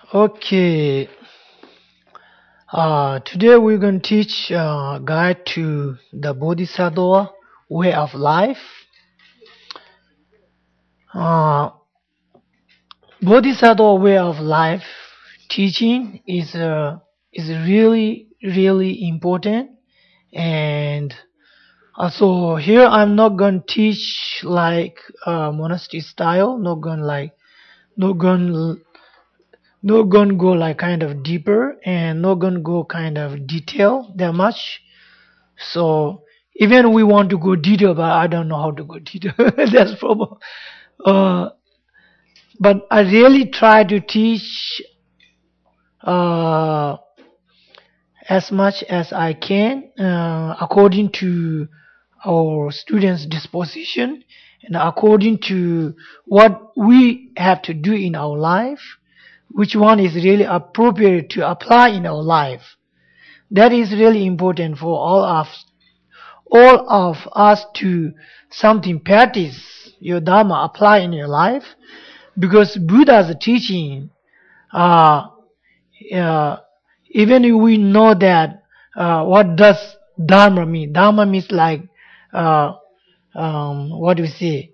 Okay, today we're going to teach guide to the Bodhisattva way of life. Uh, Bodhisattva way of life teaching is really important, and also here I'm not going to teach like monastery style, not going not gonna go like kind of deeper and not gonna go kind of detail that much. So even we want to go detail, but I don't know how to go detail. That's problem. Uh, but I really try to teach uh, as much as I can according to our students' disposition and according to what we have to do in our life, which one is really appropriate to apply in our life. That is really important for all of us to something practice your dharma apply in your life, because Buddha's teaching uh, uh, even if we know that what does dharma mean. Dharma means like uh, what do we say,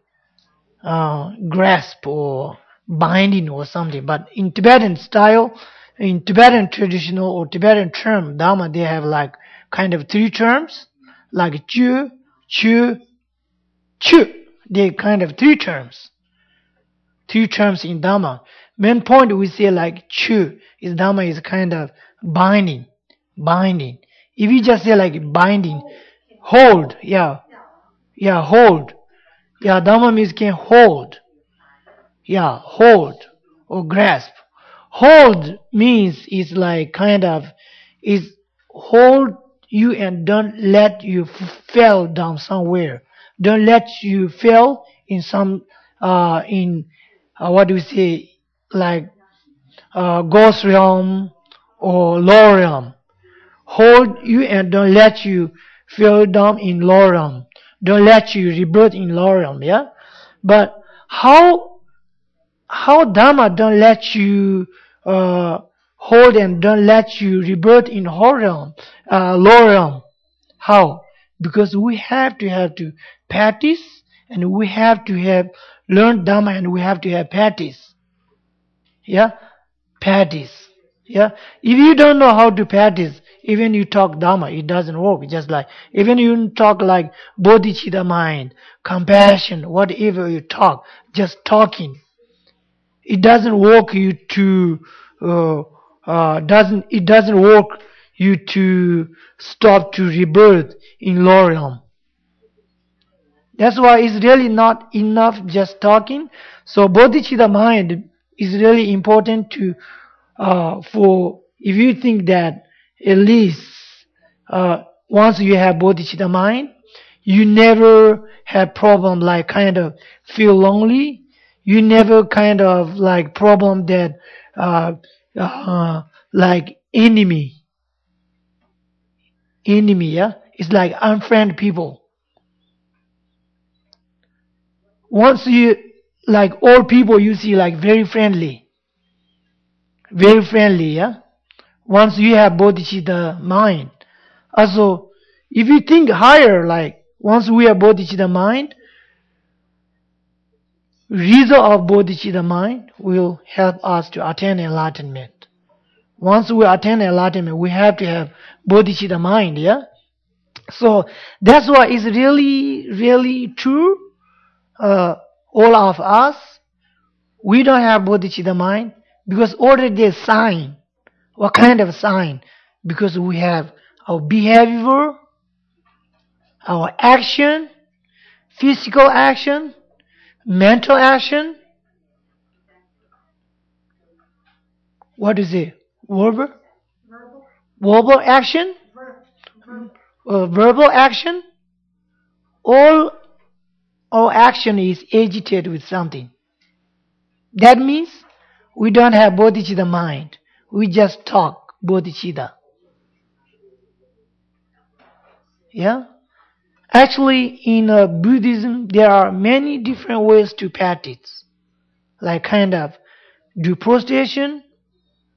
grasp or binding or something. But in Tibetan style, in Tibetan traditional or Tibetan term, Dharma, they have like kind of three terms, like chu, chu, chu. They kind of three terms in Dharma. Main point we say like chu is Dharma is kind of binding, binding. If you just say like binding, hold, yeah, hold. Yeah, Dharma means can hold. Yeah, hold or grasp. Hold means is like kind of is hold you and don't let you fall down somewhere. Don't let you fall in some in what do we say, like ghost realm or low realm. Hold you and don't let you fall down in low realm. Don't let you rebirth in low realm. Yeah, but how Dharma don't let you hold and don't let you rebirth in low realm, low realm. How? Because we have to practice, and we have to have learn Dharma, and we have to have practice. Yeah, practice. Yeah, if you don't know how to practice, even you talk Dharma, it doesn't work. It's just like even you talk like bodhicitta mind, compassion, whatever you talk, just talking, it doesn't work you to doesn't it doesn't work you to stop to rebirth in low realm. That's why it's really not enough just talking. So bodhicitta mind is really important to for if you think that at least once you have bodhicitta mind, you never have problem like kind of feel lonely. You never kind of like problem that uh, uh, like enemy. Yeah, it's like unfriend people. Once you like all people you see like very friendly. Yeah, once you have bodhicitta mind. Also, if you think higher, like once we have bodhicitta mind, result of bodhicitta mind will help us to attain enlightenment. Once we attain enlightenment, we have to have bodhicitta mind, yeah? So that's why it's really true. Uh, all of us, we don't have bodhicitta mind because already there's sign. What kind of sign? Because we have our behavior, our action, physical action, mental action, what is it? Verbal? Verbal action? Verbal action? All our action is agitated with something. That means we don't have bodhicitta mind. We just talk bodhicitta. Yeah? Actually, in Buddhism, there are many different ways to practice. Like kind of do prostration,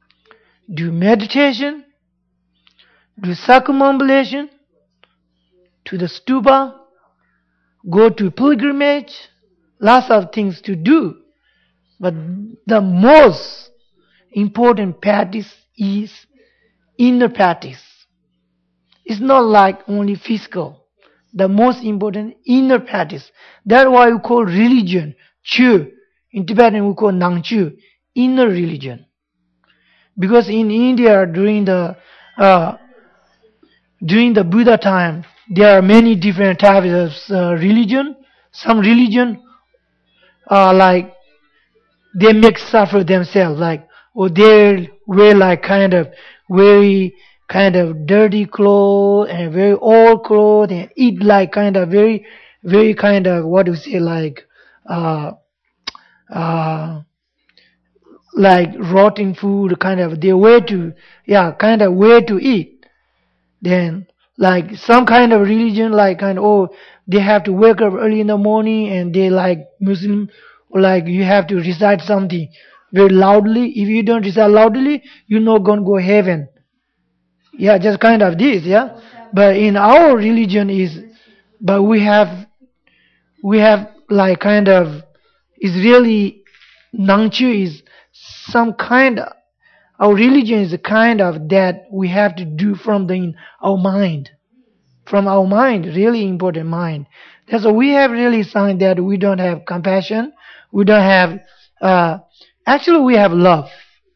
do meditation, do circumambulation, to the stupa, go to pilgrimage, lots of things to do. But the most important practice is inner practice. It's not like only physical. The most important inner practice. That's why we call religion Chu. In Tibetan we call Nangchu, inner religion. Because in India uh, during the Buddha time, there are many different types of religion. Some religion are like they make suffer themselves, like or they wear like kind of very kind of dirty clothes and very old clothes and eat like kind of very kind of what do you say uh uh like rotten food kind of they way to kind of way to eat. Then like some kind of religion like kind of they have to wake up early in the morning and they like Muslim like you have to recite something very loudly. If you don't recite loudly, you're not gonna go heaven. Just kind of this, But in our religion is but we have like kind of is really Nangchu is some kind of our religion is a kind of that we have to do from our mind. From our mind, really important mind. That's why we have really sign that we don't have compassion, we don't have actually we have love.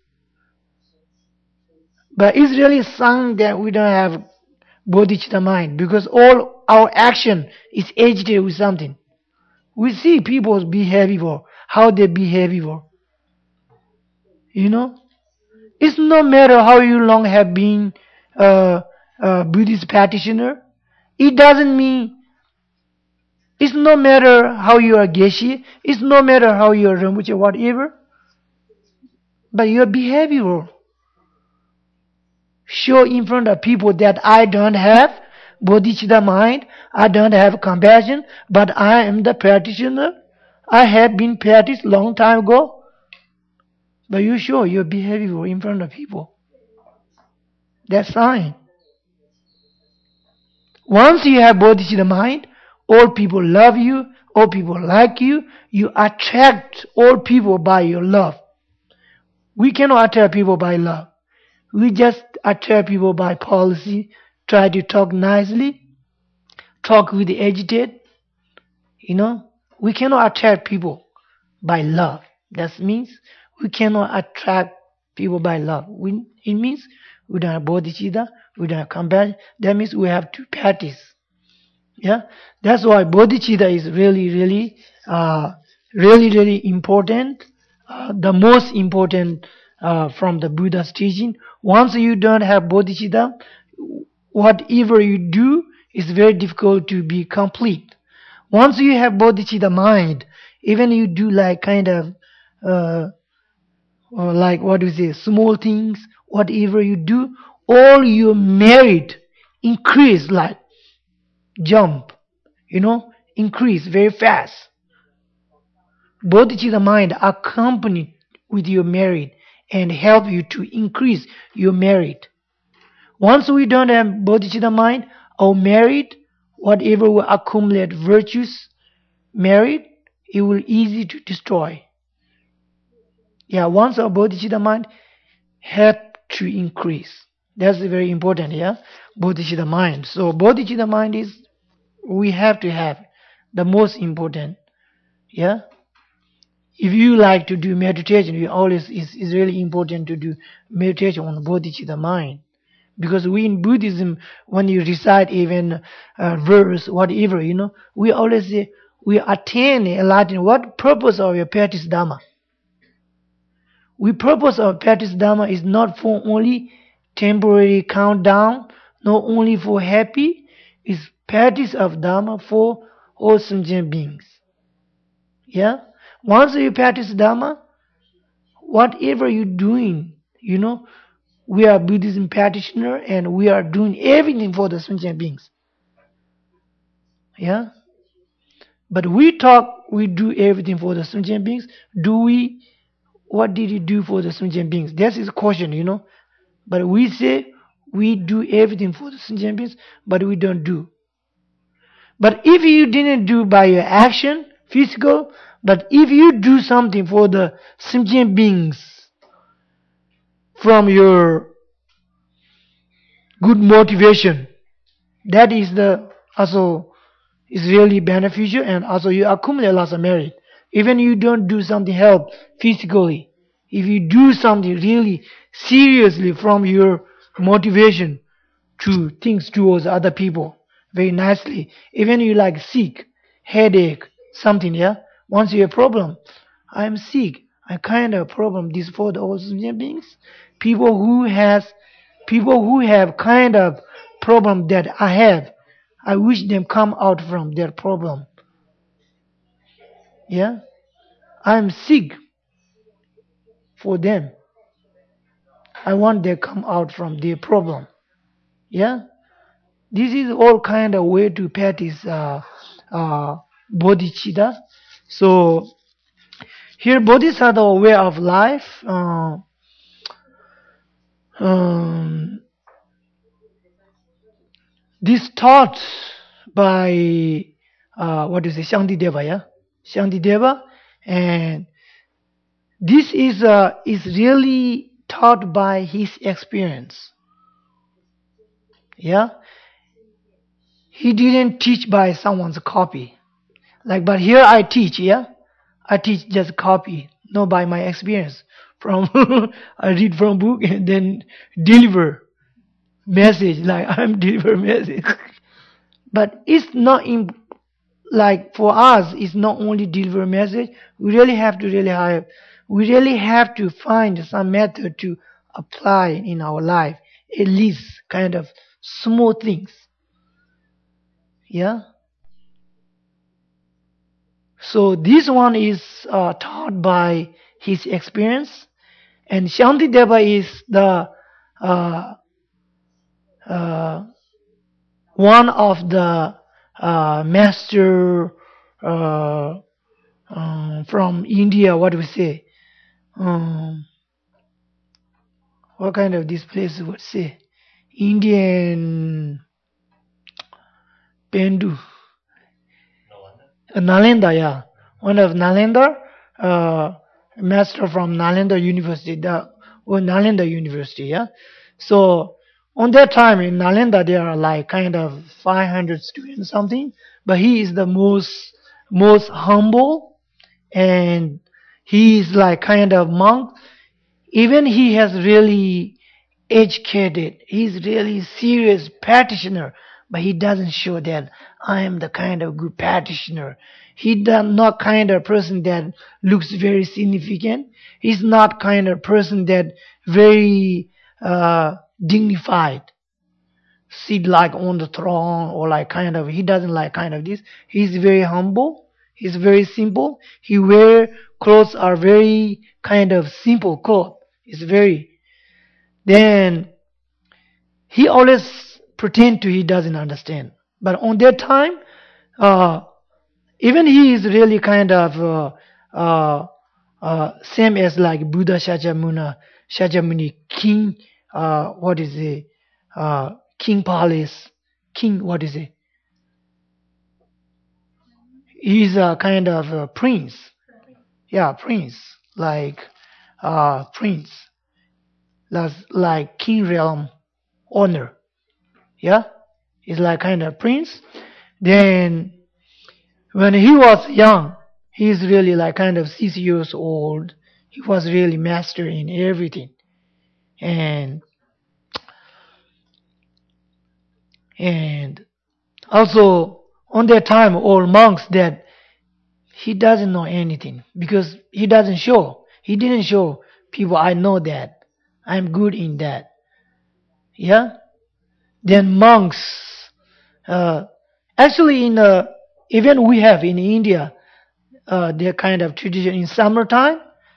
But it's really a sign that we don't have bodhicitta mind because all our action is agitated with something. We see people's behavior, how they behavior. You know? It's no matter how you long have been a Buddhist practitioner. It doesn't mean it's no matter how you are Geshe, it's no matter how you are Rinpoche, whatever. But your behavior show in front of people that I don't have bodhicitta mind, I don't have compassion, but I am the practitioner. I have been practiced long time ago. But you show your behavior in front of people. That's sign. Once you have bodhicitta mind, all people love you, all people like you, you attract all people by your love. We cannot attract people by love. We just attract people by policy, try to talk nicely, talk with the agitated. We cannot attract people by love. That means we cannot attract people by love. It means we don't have bodhicitta, we don't have compassion. That means we have to practice. That's why bodhicitta is really important. The most important from the Buddha's teaching. Once you don't have bodhicitta, whatever you do is very difficult to be complete. Once you have bodhicitta mind, even you do like kind of like what do you say, small things, whatever you do, all your merit increase like jump, increase very fast. Bodhicitta mind accompanied with your merit and help you to increase your merit. Once we don't have bodhicitta mind, our merit, whatever we accumulate virtues, merit, it will easy to destroy. Once our bodhicitta mind help to increase. That's very important, bodhicitta mind. So bodhicitta mind is we have to have the most important. If you like to do meditation, you always is really important to do meditation on bodhicitta mind. Because we in Buddhism, when you recite even verse, whatever, we always say, we attain enlightenment. What purpose of your practice Dhamma? We purpose of practice Dhamma is not for only temporary countdown, not only for happy, it's practice of Dhamma for all sentient beings. Once you practice Dhamma, whatever you're doing, we are Buddhism practitioner and we are doing everything for the sentient beings. But we talk, we do everything for the sentient beings. What did you do for the sentient beings? That is a question, But we say we do everything for the sentient beings, but we don't do. But if you didn't do by your action, physical, but if you do something for the sentient beings from your good motivation, that is the also is really beneficial, and also you accumulate lots of merit. Even you don't do something help physically, if you do something really seriously from your motivation to things towards other people very nicely, even you like sick, headache, something, yeah. Once you have problem, I'm sick, I kind of problem this for the all human beings. People who has people who have kind of problem that I have, I wish them come out from their problem. Yeah, I'm sick for them. I want them come out from their problem. Yeah, this is all kind of way to practice uh, bodhicitta. So here, bodhisattva way of life. Um, this taught by what do you say, Shantideva, yeah, Shantideva, and this is really taught by his experience. Yeah, he didn't teach by someone's copy. Like, but here I teach. Yeah, I teach just copy, not by my experience. From I read from book and then deliver message like I'm deliver message. But it's not in, like for us. It's not only deliver message. We really have to really have. We really have to find some method to apply in our life. At least kind of small things. Yeah. So this one is taught by his experience, and Shantideva is the uh, uh, one of the master uh, from India. What do we say? Um, what kind of this place would say? Indian Pendu. Nalanda, yeah. One of Nalanda, uh, master from Nalanda University, Nalanda University, yeah. So on that time in Nalanda, there are like kind of 500 students something, but he is the most humble, and he is like kind of monk. Even he has really educated, he's really serious practitioner, but he doesn't show that I am the kind of good practitioner. He does not kind of person that looks very significant. He's not kind of person that very dignified, sit like on the throne, or like kind of, he doesn't like kind of this. He's very humble, he's very simple. He wear clothes are very kind of simple clothes. It's very, then he always pretend to he doesn't understand. But on that time, uh, even he is really kind of same as like Buddha Shakyamuni King. What is it? King Palace. King. What is it? He's a kind of prince. Yeah, prince. Like prince. That's like king realm honor. Yeah, he's like kind of prince. Then when he was young, he's really like kind of 6 years old. He was really master in everything, and and also on that time, all monks that he doesn't know anything because he doesn't show. He didn't show people. I know that I'm good in that. Yeah. Then monks, uh, actually in even we have in India their kind of tradition in summertime,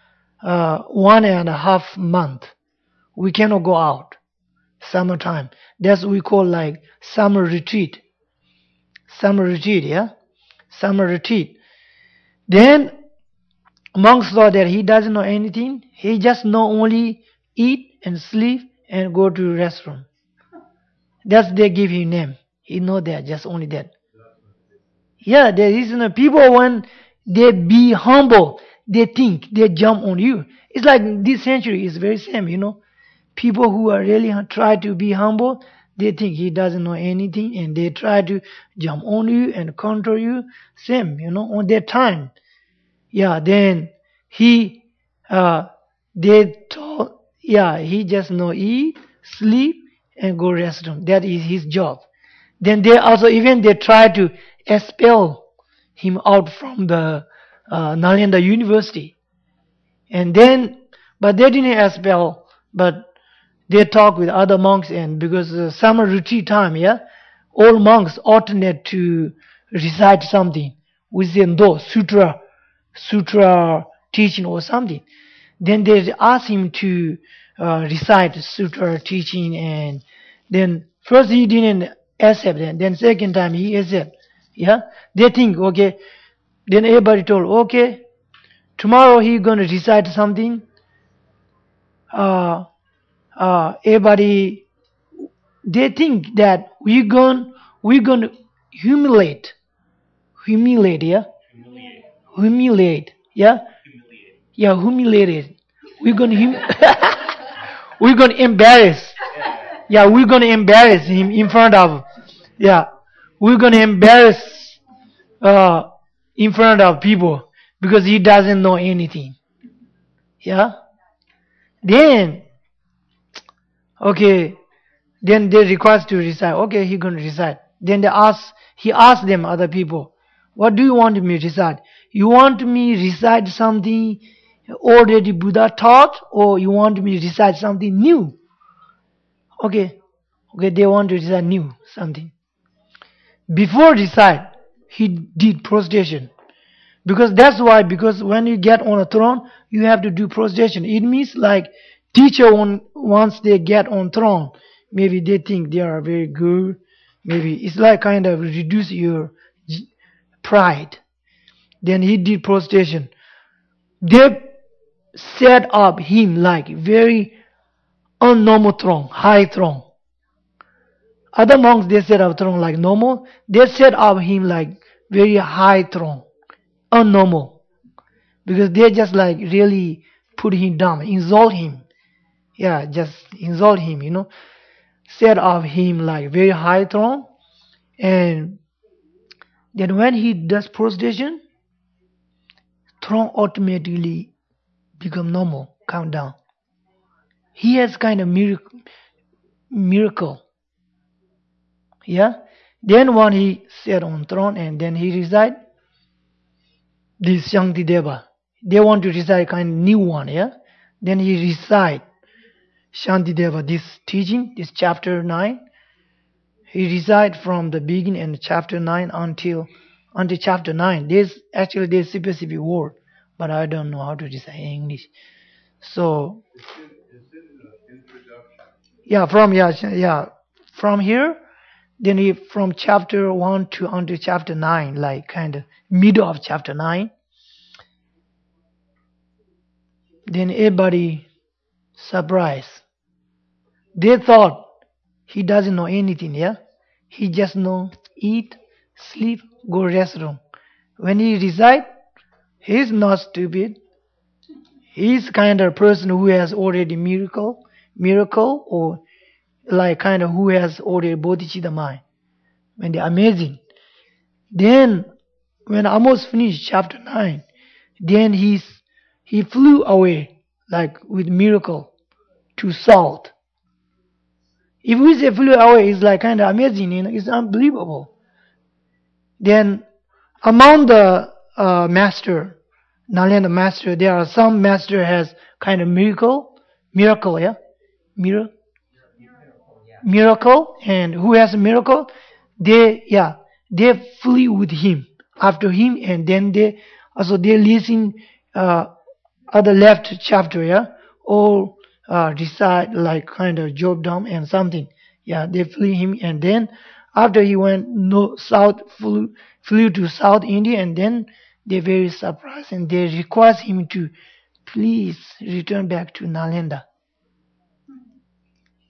1.5 month we cannot go out. Summertime. That's what we call like summer retreat. Summer retreat, yeah? Summer retreat. Then monks saw that he doesn't know anything. He just know only eat and sleep and go to restroom. That's they give him name. He know that, just only that. Yeah, there is people when they be humble, they think they jump on you. It's like this century is very same. People who are really try to be humble, they think he doesn't know anything, and they try to jump on you and counter you. Same, on their time. Yeah, then he, uh, they told, yeah, he just know eat, sleep, and go restroom. That is his job. Then they also even they try to expel him out from the Nalanda University, and then but they didn't expel, but they talk with other monks, and because summer retreat time, yeah, all monks alternate to recite something within those sutra teaching or something. Then they ask him to recite sutra teaching, and then first he didn't accept, and then second time he accept. Yeah, they think okay. Then everybody told okay, tomorrow he gonna recite something. Uh, Everybody they think that we're gonna humiliate, yeah, humiliate, yeah, yeah, humiliated. We're gonna we're gonna embarrass. Yeah, we're gonna embarrass him in front of. Yeah, we're gonna embarrass uh in front of people because he doesn't know anything. Yeah. Then okay, then they request to recite. Okay, he gonna recite. Then he asked them other people, what do you want me to recite? You want me recite something already Buddha taught, or you want me to recite something new? Okay, okay, they want to recite new something. Before recite, he did prostration. Because that's why, because when you get on a throne, you have to do prostration. It means like teacher once they get on throne, maybe they think they are very good. Maybe it's like kind of reduce your pride. Then he did prostration. They set up him like very unnormal throne, high throne. Other monks they set up throne like normal. They set up him like very high throne, unnormal. Because they just like really put him down, insult him. Yeah, just insult him. Set up him like very high throne, and then when he does prostration, throne automatically become normal, calm down. He has kind of miracle. Yeah. Then when he sat on throne and then he recite this Shanti Deva, they want to recite kind of new one. Yeah. Then he recite Shantideva, this teaching, this chapter 9, he recite from the beginning and chapter 9 until chapter 9. There's specific word, but I don't know how to recite in English. So from here, then he from chapter 1 to until chapter 9, like kind of middle of chapter 9. Then everybody surprised. They thought he doesn't know anything, yeah? He just know eat, sleep, go restroom. When he recite, he's not stupid. He's kind of person who has already miracle, or like kind of who has already bodhicitta mind. When they're amazing. Then when almost finished chapter 9, then he flew away like with miracle to south. If we say flew away, it's like kind of amazing, it's unbelievable. Then among the master, Nalanda master, there are some master has kind of miracle, yeah, miracle, and who has a miracle, they flee with him after him, and then they listen other left chapter, yeah, or recite like kind of Job Dam and something. Yeah, they flee him, and then after he went south, flew to South India, and then they very surprised and they request him to please return back to Nalanda.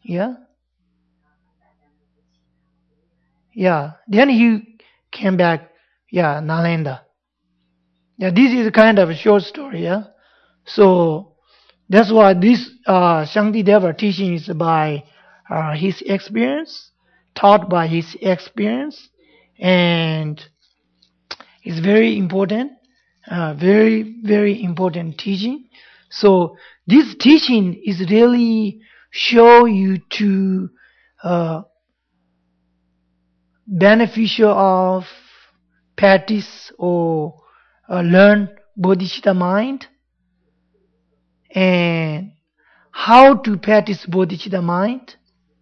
Yeah, yeah. Then he came back. Yeah, Nalanda. Yeah, this is kind of a short story. Yeah, so that's why this Shantideva teaching is by his experience, taught by his experience, and it's very important, very important teaching. So this teaching is really show you to uh, beneficial of practice or learn bodhicitta mind and how to practice bodhicitta mind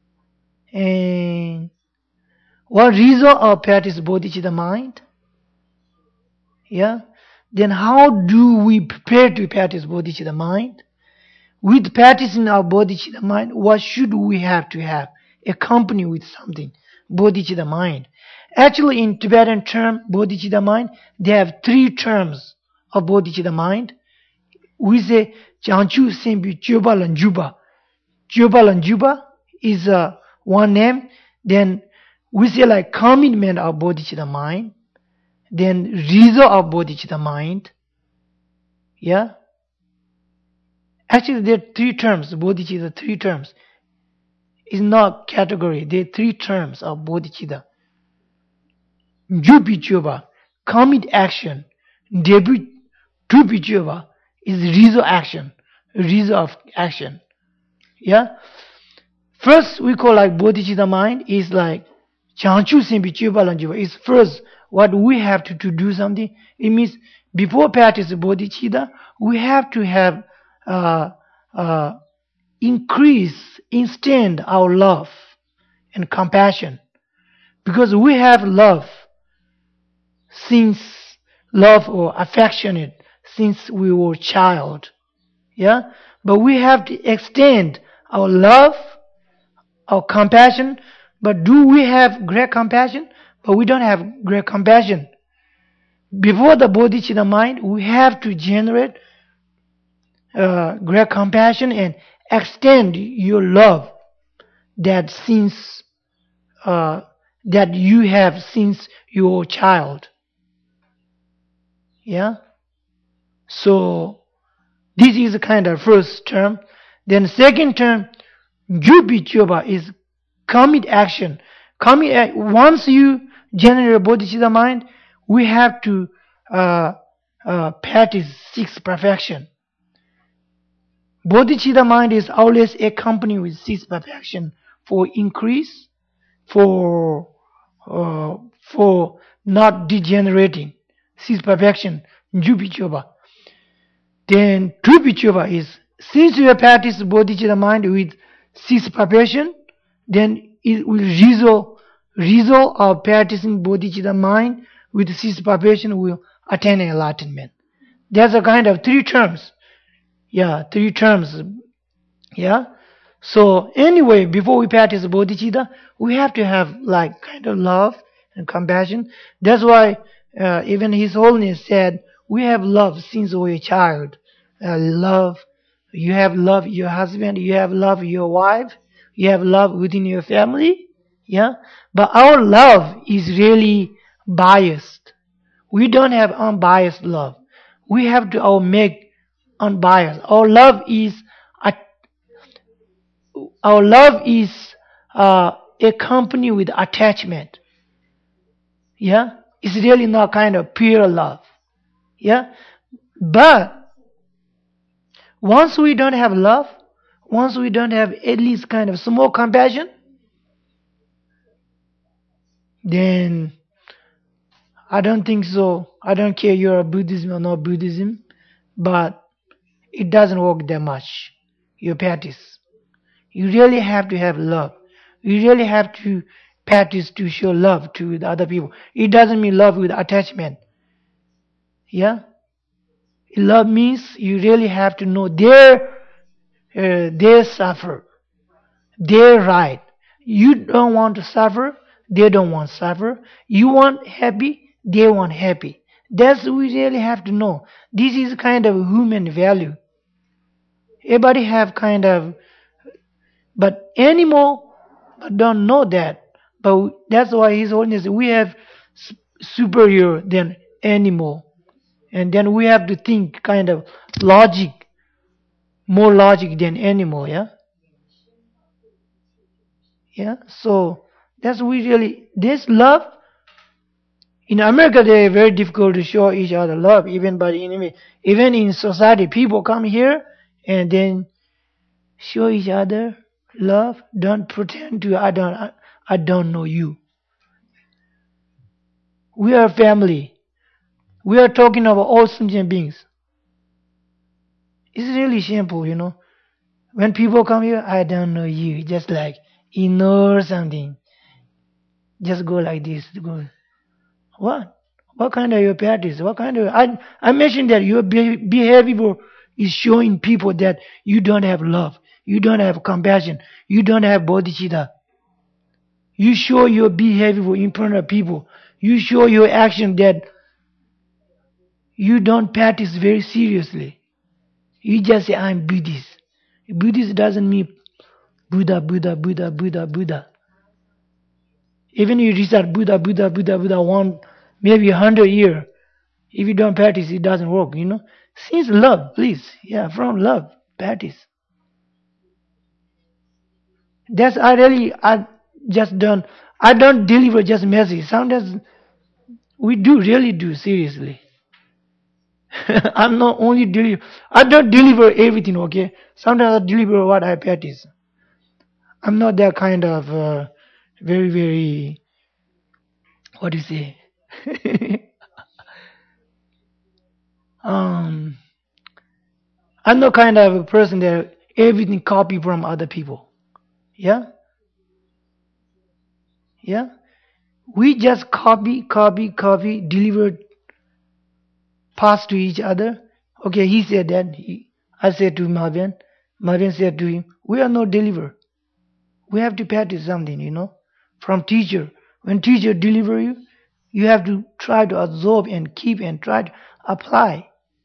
and what result of practice bodhicitta mind. Yeah. Then how do we prepare to practice bodhicitta mind? With practicing our bodhicitta mind, what should we have to have? Accompany with something. Bodhicitta mind. Actually, in Tibetan term, bodhicitta mind, they have three terms of bodhicitta mind. We say Chanchu Sempi Choba Lanjuba. Choba Lanjuba is one name. Then we say like commitment of bodhicitta mind. Then result of bodhicitta mind. Yeah. Actually, there are three terms. Bodhicitta, three terms. It's not category. There are three terms of bodhicitta. Jupichoba, commit action. Debut Tupichoba is result action. Result of action. Yeah. First, we call like bodhicitta mind is like Chanchu Simpi Chubalanjuba is first what we have to do something. It means before practice bodhicitta, we have to have uh, uh, increase, extend our love and compassion. Because we have love since love or affectionate since we were child. Yeah? But we have to extend our love, our compassion. But do we have great compassion? But we don't have great compassion. Before the bodhicitta mind, we have to generate great compassion and extend your love that since that you have since your child. Yeah. So this is the kind of first term. Then second term, jubichoba is commit action. Once you generate bodhicitta mind, we have to practice six perfection. Bodhicitta mind is always accompanied with six perfection for increase, for uh, for not degenerating. Six perfection, jubichoba. Then Trupichova is since you have practiced bodhicitta mind with six perfection, then it will result of practicing bodhicitta mind with six perfection will attain enlightenment. There's a kind of three terms. Yeah, three terms. Yeah. So anyway, before we practice bodhicitta, we have to have like kind of love and compassion. That's why even His Holiness said we have love since we're a child. Love, you have love your husband, you have love your wife, you have love within your family. Yeah, but our love is really biased. We don't have unbiased love. We have to make unbiased. Our love is accompanied with attachment. Yeah, it's really not kind of pure love. Yeah, but once we don't have love, once we don't have at least kind of small compassion, then I don't think so. I don't care you're a Buddhism or not Buddhism, but it doesn't work that much. Your practice. You really have to have love. You really have to practice to show love to the other people. It doesn't mean love with attachment. Yeah? Love means you really have to know their suffer, their right. You don't want to suffer, they don't want to suffer. You want happy, they want happy. That's we really have to know. This is kind of human value. Everybody have kind of But animal don't know that. But that's why His Holiness, we have superior than animal. And then we have to think kind of logic, more logic than animal, yeah? Yeah. So that's we really this love in America they're very difficult to show each other love, even by the enemy. Even in society, people come here and then show each other love. Don't pretend to I don't know you. We are family. We are talking about all sentient beings. It's really simple, you know. When people come here, I don't know you. Just like ignore something. Just go like this. Go. What? What kind of your practice? What kind of I mentioned that your behavior is showing people that you don't have love, you don't have compassion, you don't have bodhicitta. You show your behavior in front of people. You show your action that you don't practice very seriously. You just say I'm Buddhist. Buddhist doesn't mean Buddha, Buddha, Buddha, Buddha, Buddha. Even you recite Buddha, Buddha, Buddha, Buddha one maybe 100 years. If you don't practice, it doesn't work, you know. Since love, please. Yeah, from love, practice. That's I just don't I don't deliver just message. Sometimes we do really do seriously. I'm not only deliver I don't deliver everything, okay? Sometimes I deliver what I practice. I'm not that kind of very, very what do you say? um I'm not kind of a person that everything copy from other people. Yeah? Yeah? We just copy, copy, copy, deliver, pass to each other. Okay, he said that. I said to Marvin. Marvin said to him, we are not deliver. We have to practice something, you know, from teacher. When teacher deliver you, you have to try to absorb and keep and try to apply.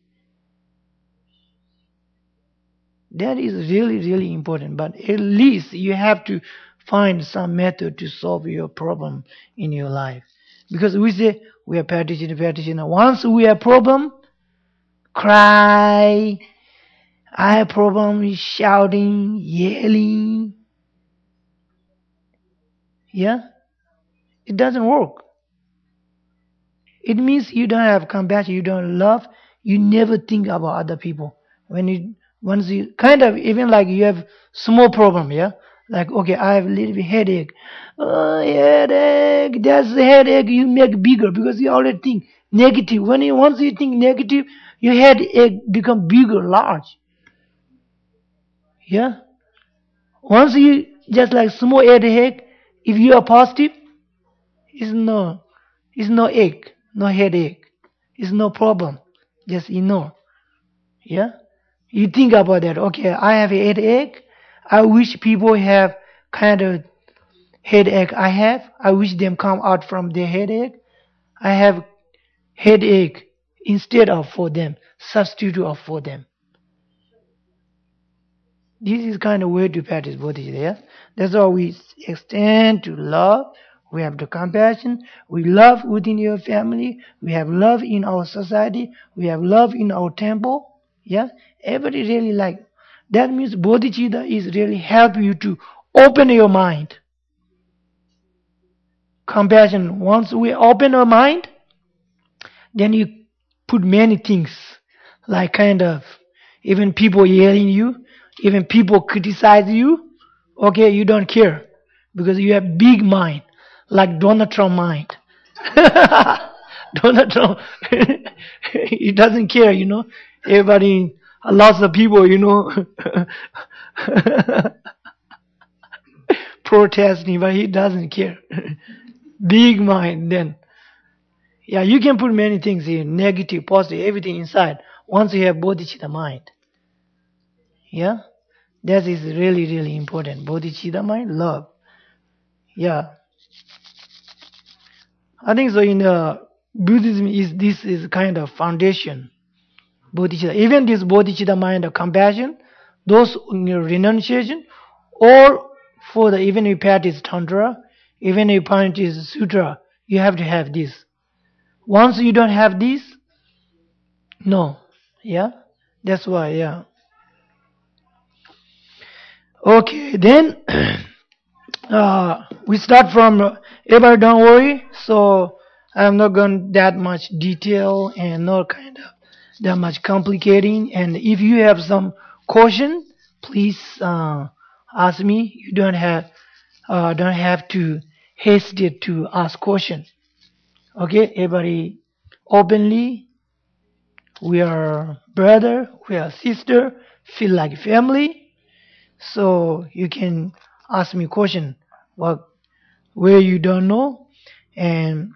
That is really, really important. But at least you have to find some method to solve your problem in your life. Because we say we are practicing. Once we have problem, cry. I have problem with shouting, yelling. Yeah, it doesn't work. It means you don't have compassion, you don't love, you never think about other people. When you once you kind of even like you have small problem, yeah, like okay, I have a little bit headache. Oh, headache. That's the headache you make bigger because you already think negative. When you once you think negative, your headache become bigger, large. Yeah. Once you just like small headache, if you are positive, it's no ache, no headache. It's no problem. Just ignore. Yeah? You think about that. Okay, I have a headache. I wish people have kind of headache I have. I wish them come out from their headache. I have headache instead of for them. Substitute of for them. This is kind of way to practice bodhicitta. Yeah? That's why we extend to love. We have the compassion. We love within your family. We have love in our society. We have love in our temple. Yeah, everybody really like. That means bodhicitta is really help you to open your mind. Compassion. Once we open our mind, then you put many things like kind of even people yelling you, even people criticize you. Okay, you don't care because you have big mind, like Donald Trump mind. Donald Trump, he doesn't care, you know. Everybody, lots of people, you know, protesting, but he doesn't care. Big mind, then. Yeah, you can put many things here, negative, positive, everything inside. Once you have bodhicitta mind. Yeah, that is really, really important. Bodhicitta mind, love. Yeah, I think so. In Buddhism, this is kind of foundation. Bodhicitta. Even this bodhicitta mind of compassion, those in your renunciation, or for the even if Pat is Tantra, even if Pant is Sutra, you have to have this. Once you don't have this, no. Yeah? That's why, yeah. Okay, then we start from everybody don't worry. So I'm not going that much detail and not kind of that much complicating. And if you have some question, please ask me. You don't have to hesitate to ask question. Okay, everybody openly. We are brother, we are sister, feel like family. So you can ask me question what where you don't know. And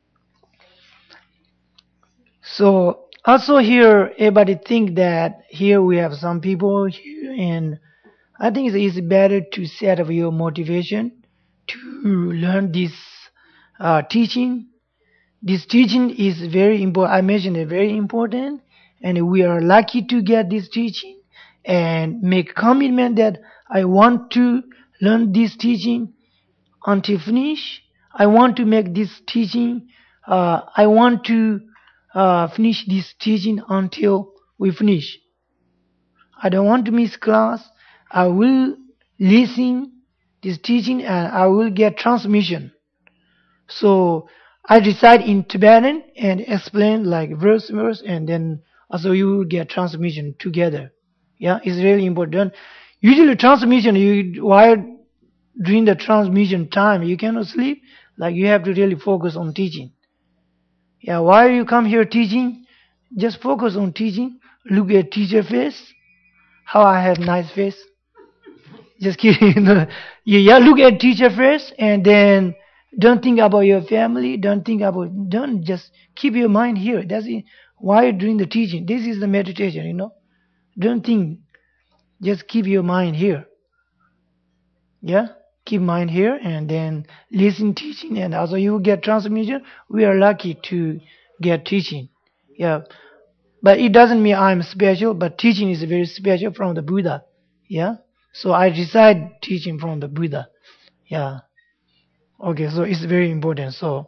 so also here everybody think that here we have some people here, and I think it's better to set up your motivation to learn this teaching. This teaching is very important. I mentioned it, very important, and we are lucky to get this teaching and make commitment that I want to learn this teaching until finish. I want to make this teaching. I want to finish this teaching until we finish. I don't want to miss class. I will listen this teaching and I will get transmission. So I recite in Tibetan and explain like verse, and then also you will get transmission together. Yeah, it's really important. Usually transmission, while during the transmission time you cannot sleep. Like you have to really focus on teaching. Yeah, why you come here teaching? Just focus on teaching. Look at teacher face. How I have nice face. Just kidding. Yeah, look at teacher face and then don't think about your family. Don't just keep your mind here. That's it. Why you're doing the teaching? This is the meditation, Don't think. Just keep your mind here. Yeah? Keep mind here and then listen teaching and also you get transmission. We are lucky to get teaching. Yeah. But it doesn't mean I'm special, but teaching is very special from the Buddha. Yeah? So I recite teaching from the Buddha. Yeah. Okay, so it's very important. So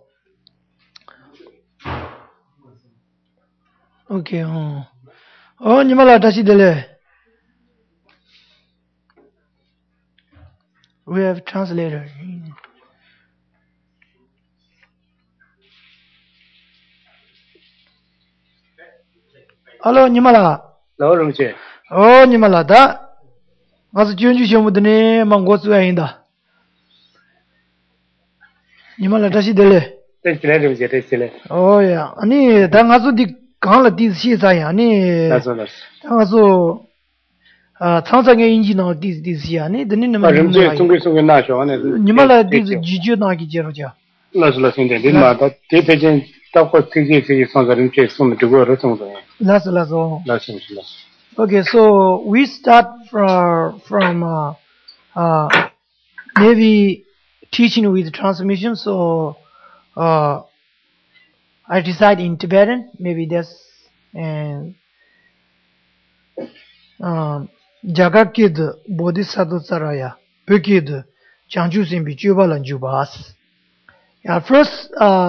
okay. Oh, Nimala Tashidele. We have translator. Hello, Nimala. Hello, Ramche. Oh, Nimala, da. Mas junju shomudne mangosu ainda. Nimala Tashidele. Oh yeah. Ani dangasu di kangla di si sa ya. Ani dangasu 창상의 인지나 디스야 네 드는 놈 름제 송괴송괴 나셔 안에 니말라 디스 지지어 나기 제로자 라슬라신데 딘마다 대대진 딱고 티지지 상가름제 손 두고로 송도 라슬라소 라신슬라 Okay, so we start from maybe teaching with transmission. So I decide in Tibetan, maybe that's and Jagakid Bodhisattva Saraya Pekid Chanju Simbi Chubalan Jubas. Yeah, first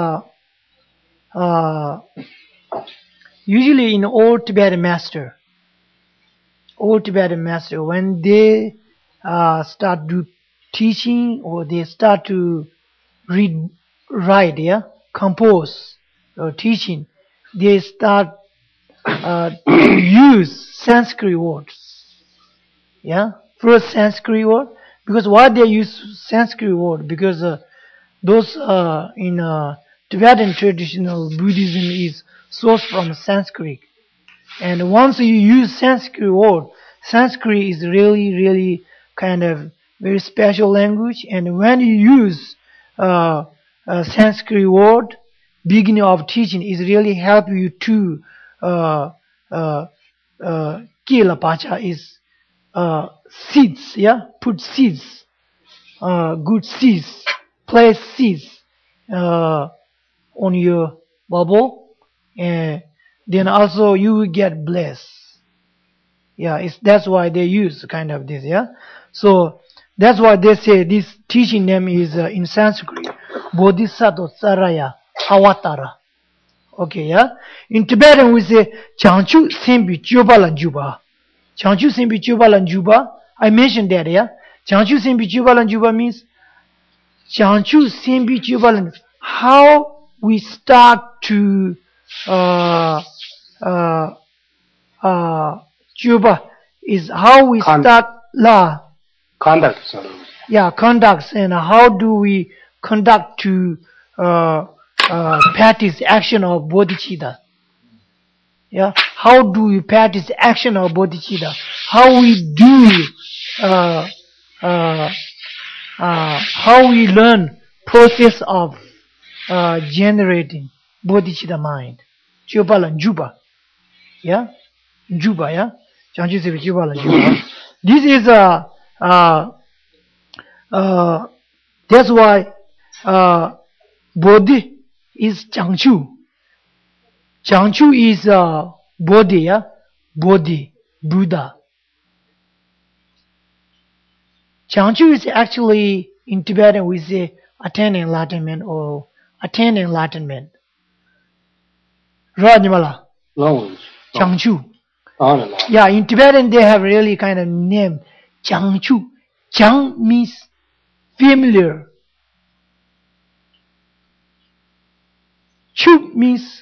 usually in old Tibetan master, when they start to teaching or they start to write, compose or teaching, they start to use Sanskrit words. Yeah, first Sanskrit word, because why they use Sanskrit word? Because those in Tibetan traditional Buddhism is sourced from Sanskrit, and once you use Sanskrit word, Sanskrit is really kind of very special language, and when you use Sanskrit word, beginning of teaching is really help you to Kila Pacha is seeds, put seeds, good seeds, place seeds on your bubble, and then also you will get blessed. That's why they use kind of this. So That's why they say this teaching name is in Sanskrit, Bodhisattva Saraya Avatara. Okay, yeah. In Tibetan we say Chanchu Sembi Chubalan Juba. Chanchu Sembi Chubalan Juba. I mentioned that, yeah. Chanchu Sembi Chubalan Juba means Chanchu Sembi Chubalan. How we start to Juba is how we start la. Conduct, sort of. Yeah, conducts, and how do we conduct to practice action of bodhicitta? Yeah, how do we practice action of bodhicitta? How we do, how we learn process of generating bodhicitta mind. Chubalan Juba. Yeah, Juba. Yeah, Chanchu Sevi Chubalan Juba. This is that's why Bodhi is Changchu. Changchu is Bodhi, yeah? Bodhi, Buddha. Changchu is actually, in Tibetan we say attain enlightenment or attain enlightenment. Rajmala. Long. Changchu. On and on. Yeah, in Tibetan they have really kind of name Changchu. Chang means familiar. Chu means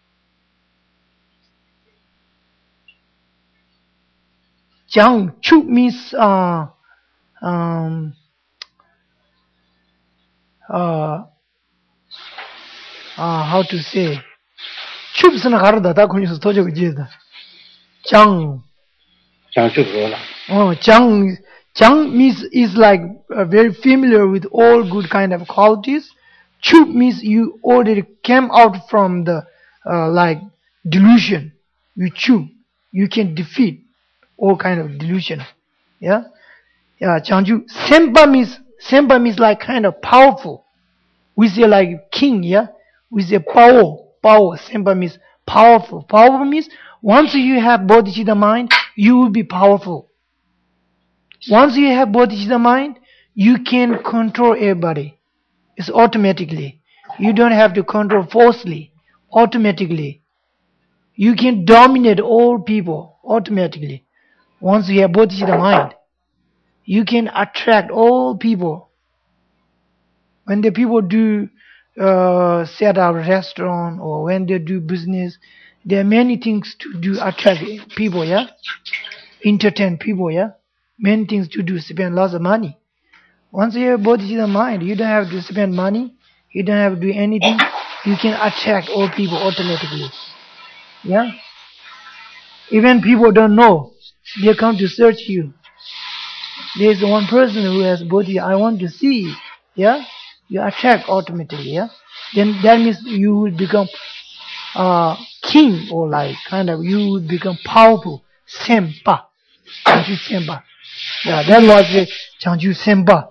Chang. Chu means how to say? Chup sana garda ta khuni so tojo gijeda. Chang. Oh, Chang. Chang means is like very familiar with all good kind of qualities. Chu means you already came out from the like delusion. You chu, you can defeat all kind of delusion. Yeah, yeah. Changchu. Sempa means like kind of powerful. We say like king. Yeah, we say power. Sempa means powerful. Powerful means once you have bodhicitta mind, you will be powerful. Once you have bodhicitta mind, you can control everybody. It's automatically. You don't have to control forcefully. Automatically. You can dominate all people automatically. Once you have bodhicitta mind, you can attract all people. When the people do set up a restaurant or when they do business, there are many things to do attract people, yeah? Entertain people, yeah? Many things to do, spend lots of money. Once you have bodhicitta mind, you don't have to spend money, you don't have to do anything, you can attract all people automatically. Yeah? Even people don't know, they come to search you. There's one person who has bodhicitta, I want to see, yeah? You attract automatically, yeah? Then that means you will become king or like kind of, you will become powerful. Sempa. Chanchu Sempa. Yeah, that was the Chanchu Sempa.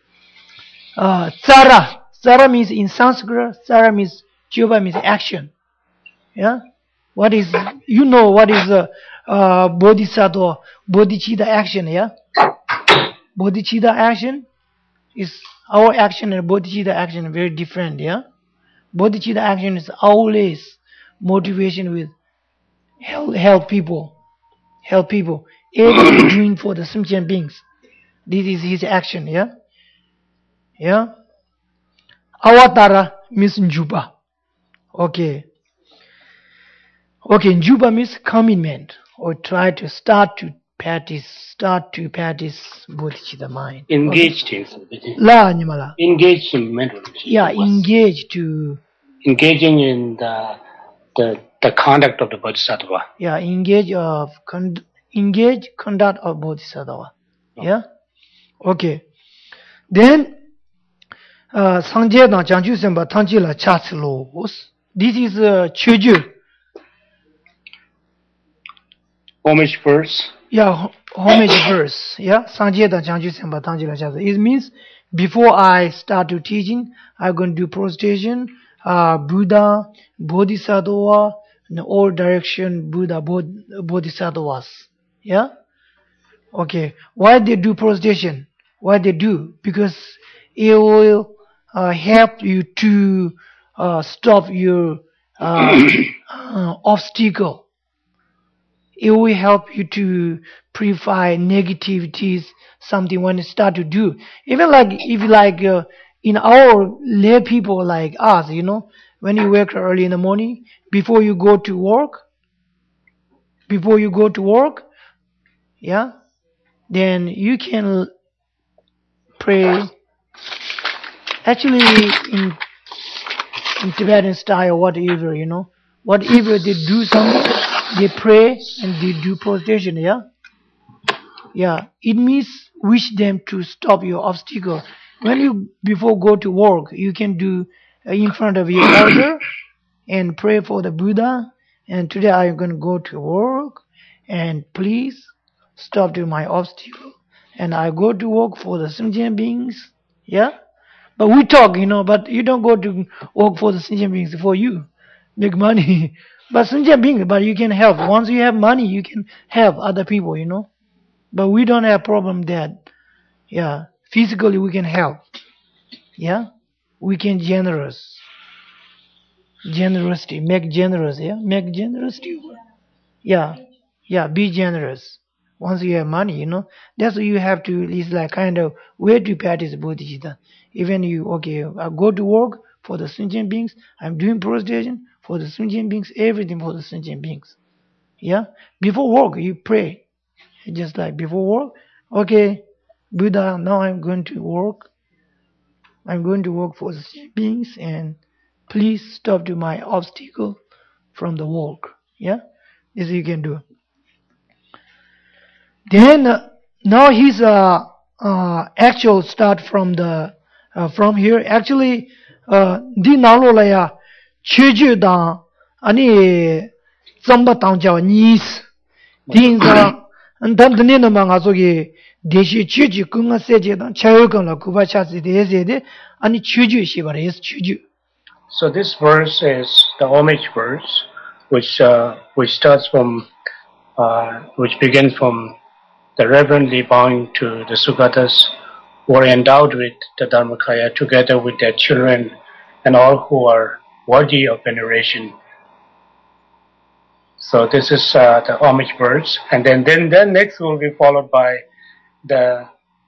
Tsara. Tsara means in Sanskrit, Tsara means, Chuba means action. Yeah? What is, you know what is bodhisattva, bodhicitta action, yeah? Bodhicitta action is, our action and bodhicitta action are very different, yeah? Bodhicitta action is always motivation with help people. Everything doing for the sentient beings. This is his action, yeah? Yeah? Avatara means Juba. Okay. Okay, Juba means commitment or try to start to practice bodhicitta mind. Engaged in something. La Nimala. Engaged in mental. Yeah, engaged to. Engaging in the conduct of the bodhisattva. Yeah, engage conduct of bodhisattva. Yeah. Okay. Then Sangje na Chanchu Sempa Tangji la Chatslos. This is Chuju. Homage verse. Yeah, homage verse. Yeah, Sangje na Chanchu Sempa Tangji la Chatslos. It means before I start to teaching, I'm going to do prostration, Buddha, Bodhisattva, in all direction Buddha, Bodhisattvas. Yeah? Okay. Why they do prostration? Why they do? Because it will help you to stop your obstacle. It will help you to purify negativities, something when you start to do. Even like if in our lay people like us, when you wake up early in the morning, before you go to work, yeah, then you can pray. Actually, in Tibetan style, whatever, whatever they do something, they pray and they do prostration, yeah? Yeah, it means wish them to stop your obstacle. When you, before go to work, you can do in front of your elder and pray for the Buddha, and today I'm going to go to work, and please stop to my obstacle. And I go to work for the sentient beings, yeah? But we talk, but you don't go to work for the sentient beings, for you. Make money. But sentient beings, but you can help. Once you have money, you can help other people, But we don't have problem that, yeah, physically we can help. Yeah? We can generosity, make generous, yeah? Make generosity. Yeah, be generous. Once you have money, that's what you have to, it's like kind of way to practice Bodhicitta. Even you, I go to work for the sentient beings, I'm doing prostration for the sentient beings, everything for the sentient beings. Yeah? Before work, you pray. Just like before work, okay, Buddha, now I'm going to work. I'm going to work for the sentient beings, and please stop to my obstacle from the work. Yeah? This you can do. Then now his actual start from the from here. Actually, di nalo la ya cheju da ani zamba tang jiao nis din za andam de ne ma nga so ge deshi cheju kunga seje da chayo kan la kuba cha si de se de ani cheju shi ba res cheju. So this verse is the homage verse, which starts from which begins from the reverently bowing to the Sugatas who are endowed with the Dharmakaya together with their children and all who are worthy of veneration. So this is the homage verse, and then next will be followed by the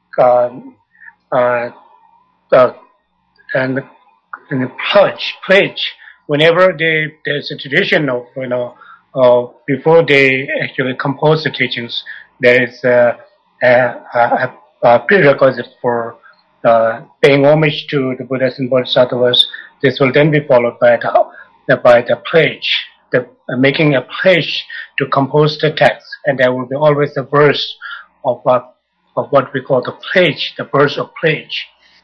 pledge. Whenever there's a tradition of before they actually compose the teachings, there is a prerequisite for paying homage to the Buddhas and Bodhisattvas. This will then be followed by the pledge, making a pledge to compose the text, and there will be always a verse of what we call the pledge, the verse of pledge.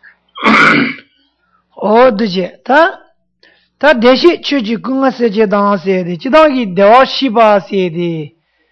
Oh, ta deshi chuji kunga seje dang se de chidangi dewa shiba se de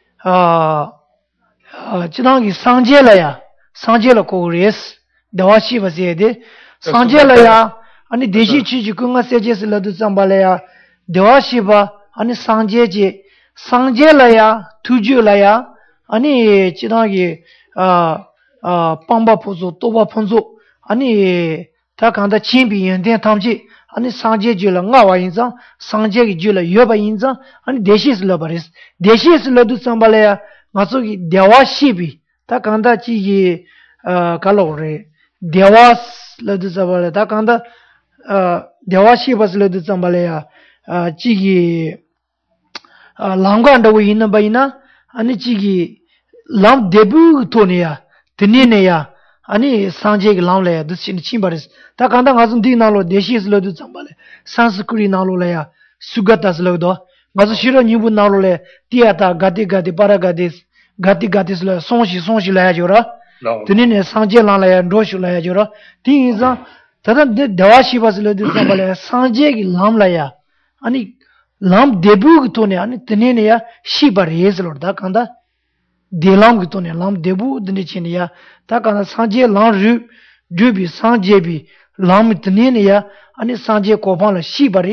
chidangi sangje la ko res dewa shiba se de sangje la ya ani deshi chuji kunga seje se la du samba la ya dewa shiba ani sangje la ya tuju la ya ani chidangi pamba phozo toba phonzo ani ta kanda chimbi yenden tamji ani sangje jula ngawa inza sangje gi jula yoba inza ani deshi sla baris deshi sla du sambala ya ngaso gi dewa shibi ta kanda chi gi kalore dewa sla du sambala ta kanda dewa shiba sla du sambala ya chi gi langwa nda wi inna baina ani chi gi lam debu to ne ya tene ya ani sanje ge lam la ya du chin baris ta kanda ngazun di nalo deshi slo du chambale sanskrit nalo la ya sugatas lo do ngazu shiro nibu nalo le tiata gati paragadis gati slo sonshi la ya jora tene sanje lan la ya ndoshu la ya jora ti za tada dewashi bas lo du chambale sanje ge lam la ya ani lam debu to ne ani tene ya shi baris lo da kanda delam gi to ne lam debu dine chin ya ta kanda sanje lan ru bi sanje bi lam tne ne ya ani sanje ko ba la shi bari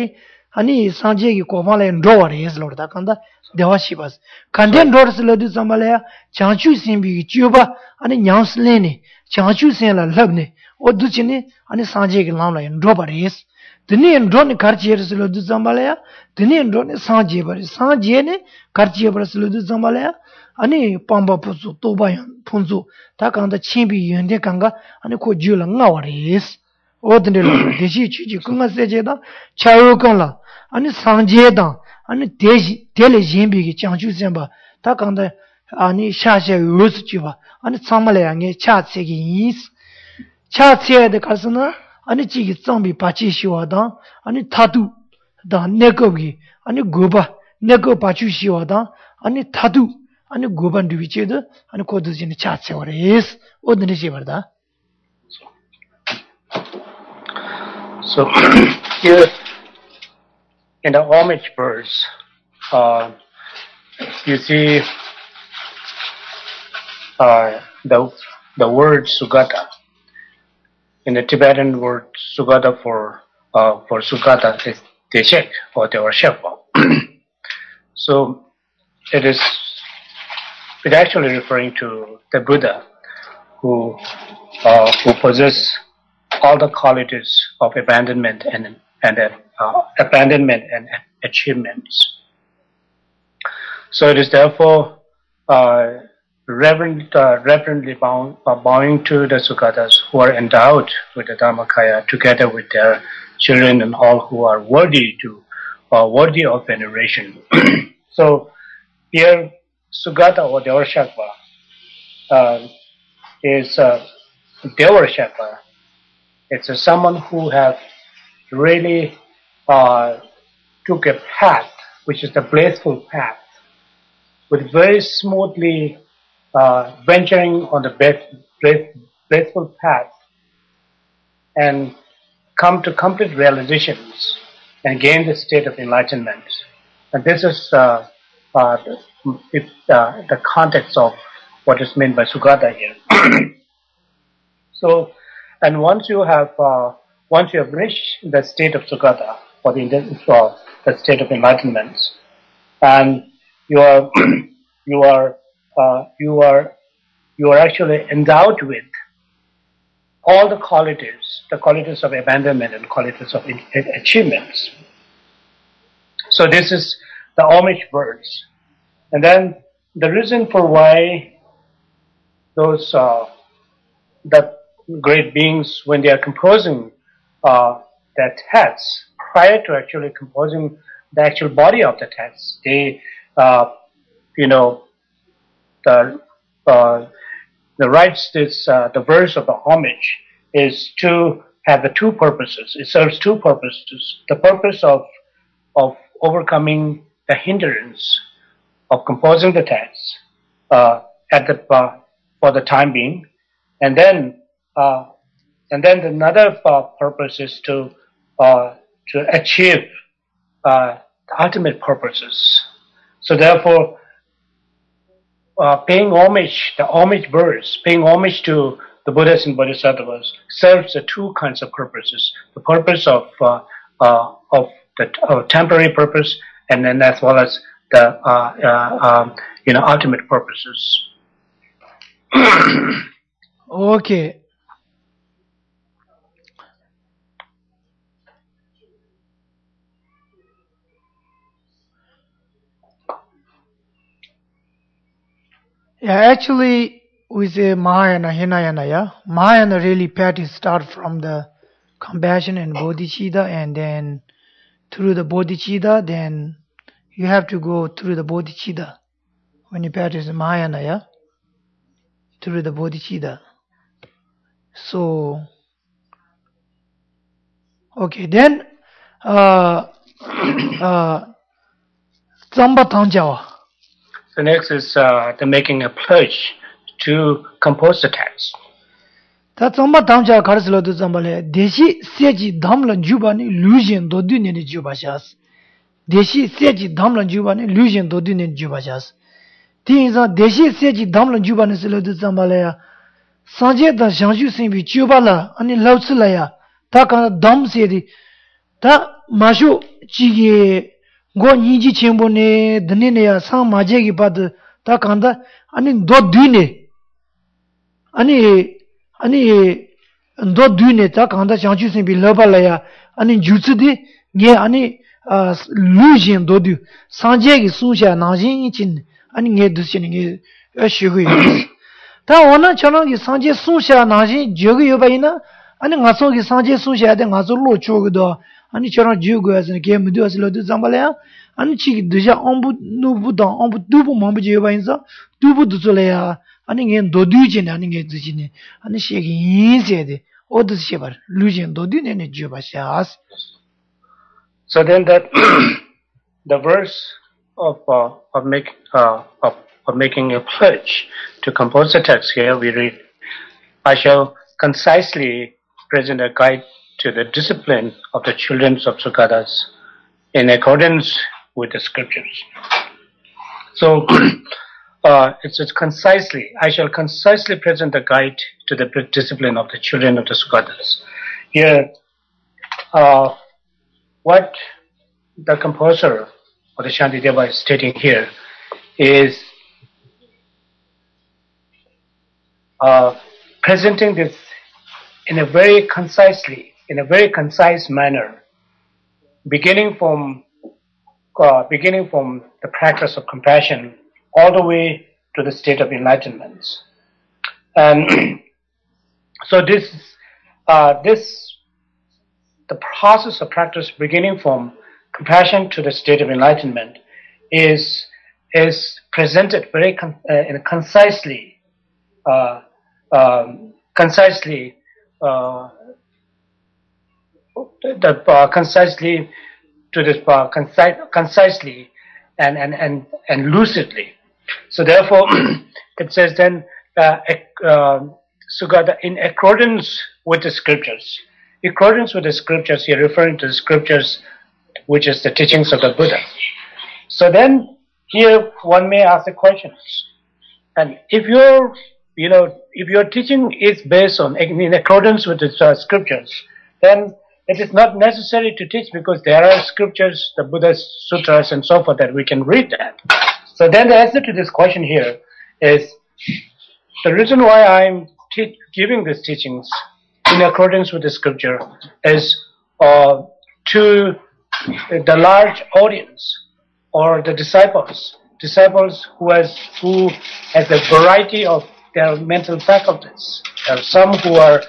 아니 상제기 고발에 로어레스 로다 간다 대화시바스 간덴 로르스로도 zambalaya 장추 심비 쥐오바 아니 냥슬레니 장추 생라 럽네 어두치니 아니 상제기 람라 로바레스 드니 드론 카르치에르스로도 zambalaya 드니 드론 상제바리 상제네 카르치에르스로도 zambalaya 아니 빰바 푸수 또바야 푼수 다 간다 침비 연데 간가 아니 코 줄라 나와레스 어든데로 대시 취지 긍가세제다 차요건라 아니 상제다 아니 대시 대레 진비기 장주선바 다 간다 아니 샤샤 요스지바 아니 참말량에 차세기 인스 차세에 가서는 아니 지기 정비 바치시와다 아니 타두 다 내거기 아니 고바 내거 바치시와다 아니 타두 아니 고반 두비체도 아니 코드진이 차세워레스 어든데 시버다. So here in the homage verse, you see the word Sugata. In the Tibetan word Sugata for Sugata is Deshek or Devarshekwa. So it actually referring to the Buddha who possess all the qualities of abandonment and achievements. So it is therefore reverently bowing to the Sugatas who are endowed with the Dharmakaya together with their children and all who are worthy of veneration. So here Sugata or Devarshekva is Devarshekva. It's someone who have really took a path, which is the blissful path, with very smoothly venturing on the blissful path and come to complete realizations and gain the state of enlightenment. And this is the context of what is meant by Sugata here. So, and once you have reached the state of Sugata or the state of enlightenment, and you are actually endowed with all the qualities of abandonment and qualities of achievements. So this is the homage verse, and then the reason for why those that great beings, when they are composing their texts, prior to actually composing the actual body of the text, they, the verse of the homage is to have the two purposes. It serves two purposes. The purpose of overcoming the hindrance of composing the text for the time being, and then another purpose is to achieve the ultimate purposes. So therefore, paying homage, the homage verse, paying homage to the Buddhas and Bodhisattvas serves the two kinds of purposes: the purpose of the temporary purpose, and then as well as the ultimate purposes. Okay. Yeah, actually, we say Mahayana, Hinayana, yeah. Mahayana really start from the compassion and bodhicitta, and then through the bodhicitta, then you have to go through the bodhicitta. When you practice Mahayana, yeah, through the bodhicitta. So, okay, then, Tsamba Tangjawa. So next is the making a pledge to compose the text. Ta tsamba tamcha karslo du tsambale deshi seji dhamla jubani lujen dodu ne jubashas. Deshi seji dhamla jubani lujen dodu ne jubashas. Ti insa deshi seji dhamla jubani selo du tsambale ya sanje da jangshu simbi jubala ani lautsla ya ta kan dam se di 다 마쇼 지게 고 니지 쳔보네 드네네야 상 마제기 바드 다 간다 아니 도 뒤네 아니 도 뒤네 다 간다 장주신 비 러발라야 아니 주츠디 게 아니 루진 도디 상제기 수샤 나진 친 아니 게 드시는 게 쉬고요 다 오나 저는 상제 수샤 나진 저기 여바이나 아니 가서기 상제 수샤데 가서 로 쪼고도 아니 저런 주고야서 게임도 하슬로도 잠발야 아니 치 드자 엄부 누부다 엄부 두부 mam부지 여바인서 두부도 줄래야 아니 게 도두지네 아니 게 드지네 아니 시기 인세데 어디 시바 루진 도두네 주바샤스 So then that the verse of making a pledge to compose the text here we read, I shall concisely present a guide to the discipline of the children of Sugatas in accordance with the scriptures. So it says concisely, I shall concisely present a guide to the discipline of the children of the Sugatas. Here, what the composer or the Shantideva is stating here is presenting this in a very concise manner, beginning from the practice of compassion all the way to the state of enlightenment. And so the process of practice beginning from compassion to the state of enlightenment is presented very concisely and lucidly. So therefore, it says then Sugata in accordance with the scriptures. In accordance with the scriptures, here referring to the scriptures, which is the teachings of the Buddha. So then, here one may ask the questions. And if your teaching is based on in accordance with the scriptures, then it is not necessary to teach because there are scriptures, the Buddha's sutras and so forth that we can read that. So then the answer to this question here is the reason why I'm giving these teachings in accordance with the scripture is to the large audience or the disciples who has a variety of their mental faculties. There are some who are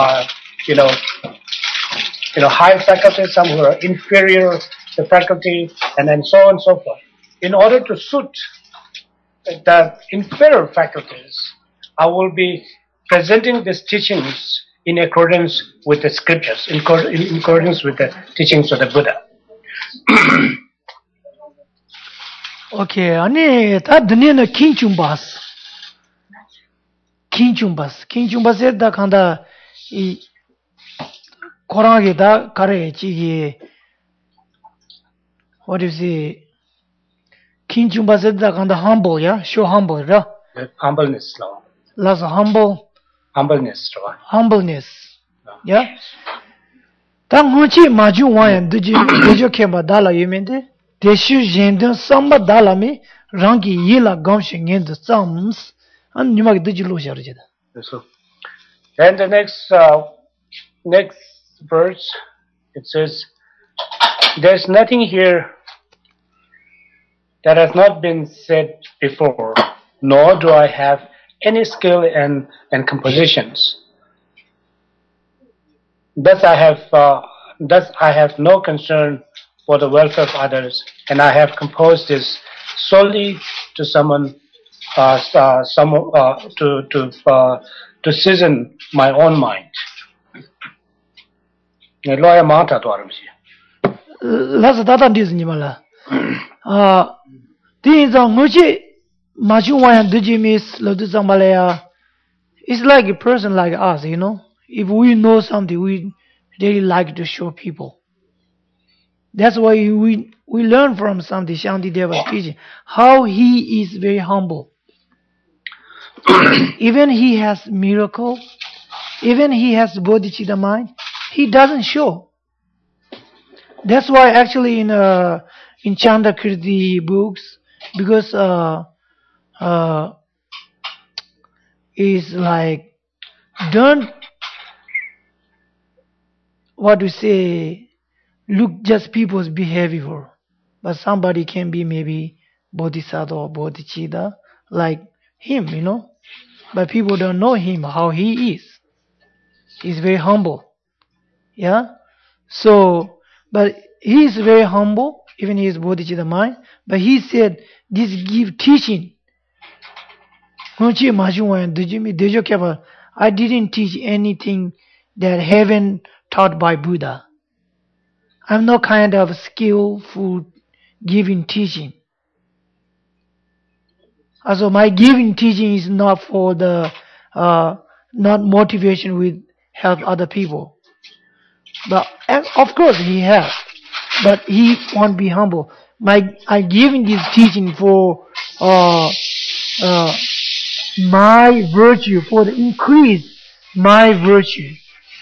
high faculties, some who are inferior the faculty, and then so on and so forth. In order to suit the inferior faculties, I will be presenting these teachings in accordance with the scriptures, in accordance with the teachings of the Buddha. Okay, ane ta dnena kinchumbas da khanda I korage da kare chi what is it kinchumbas da khanda humble ya show humble ra Humbleness las humbleness yeah ta ngochi maju wan dejo kemba dala yemende deshu jendon samba dala me rangi yela gamshe ngend sams an nyumag deji lo jarjeda. So then the next verse it says, there's nothing here that has not been said before, nor do I have any skill in compositions. Thus I have no concern for the welfare of others, and I have composed this solely to to season my own mind. Las data diznimala. These are muchi machuwayan dijimis loduzambalaya. It's like a person like us, you know. If we know something, we really like to show people. That's why we learn from something Shantideva teaching how he is very humble. Even he has miracle, even he has bodhicitta mind, he doesn't show. That's why actually in Chandakirti books, because uh, is like don't what to say look just people's behavior, but somebody can be maybe bodhisattva or bodhicitta like him. But people don't know him how he is. He's very humble. Yeah. So, but he is very humble, even he is bodhicitta mind. But he said this give teaching. I didn't teach anything that haven't taught by Buddha. I'm not kind of skillful giving teaching. Also, my giving teaching is not for the not motivation with help other people. But of course he has, but he won't be humble. I'm giving this teaching for my virtue, for the increase my virtue.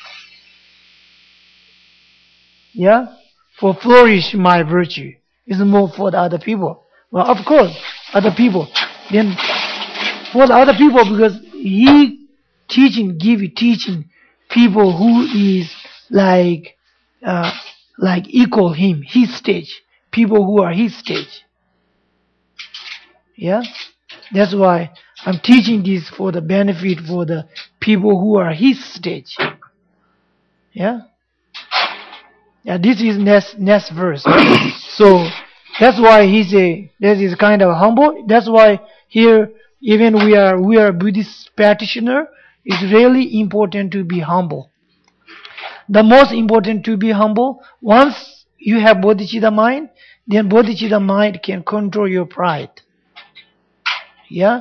Yeah, for flourish my virtue. It's more for the other people. Well, of course, other people. Then for the other people, because he give teaching people who is like equal him, his stage, people who are his stage. Yeah, that's why I'm teaching this for the benefit for the people who are his stage. Yeah. Yeah, this is next verse. So that's why he say that is kind of humble. That's why here even we are Buddhist practitioner. It's really important to be humble. The most important to be humble. Once you have bodhicitta mind, then bodhicitta mind can control your pride. Yeah.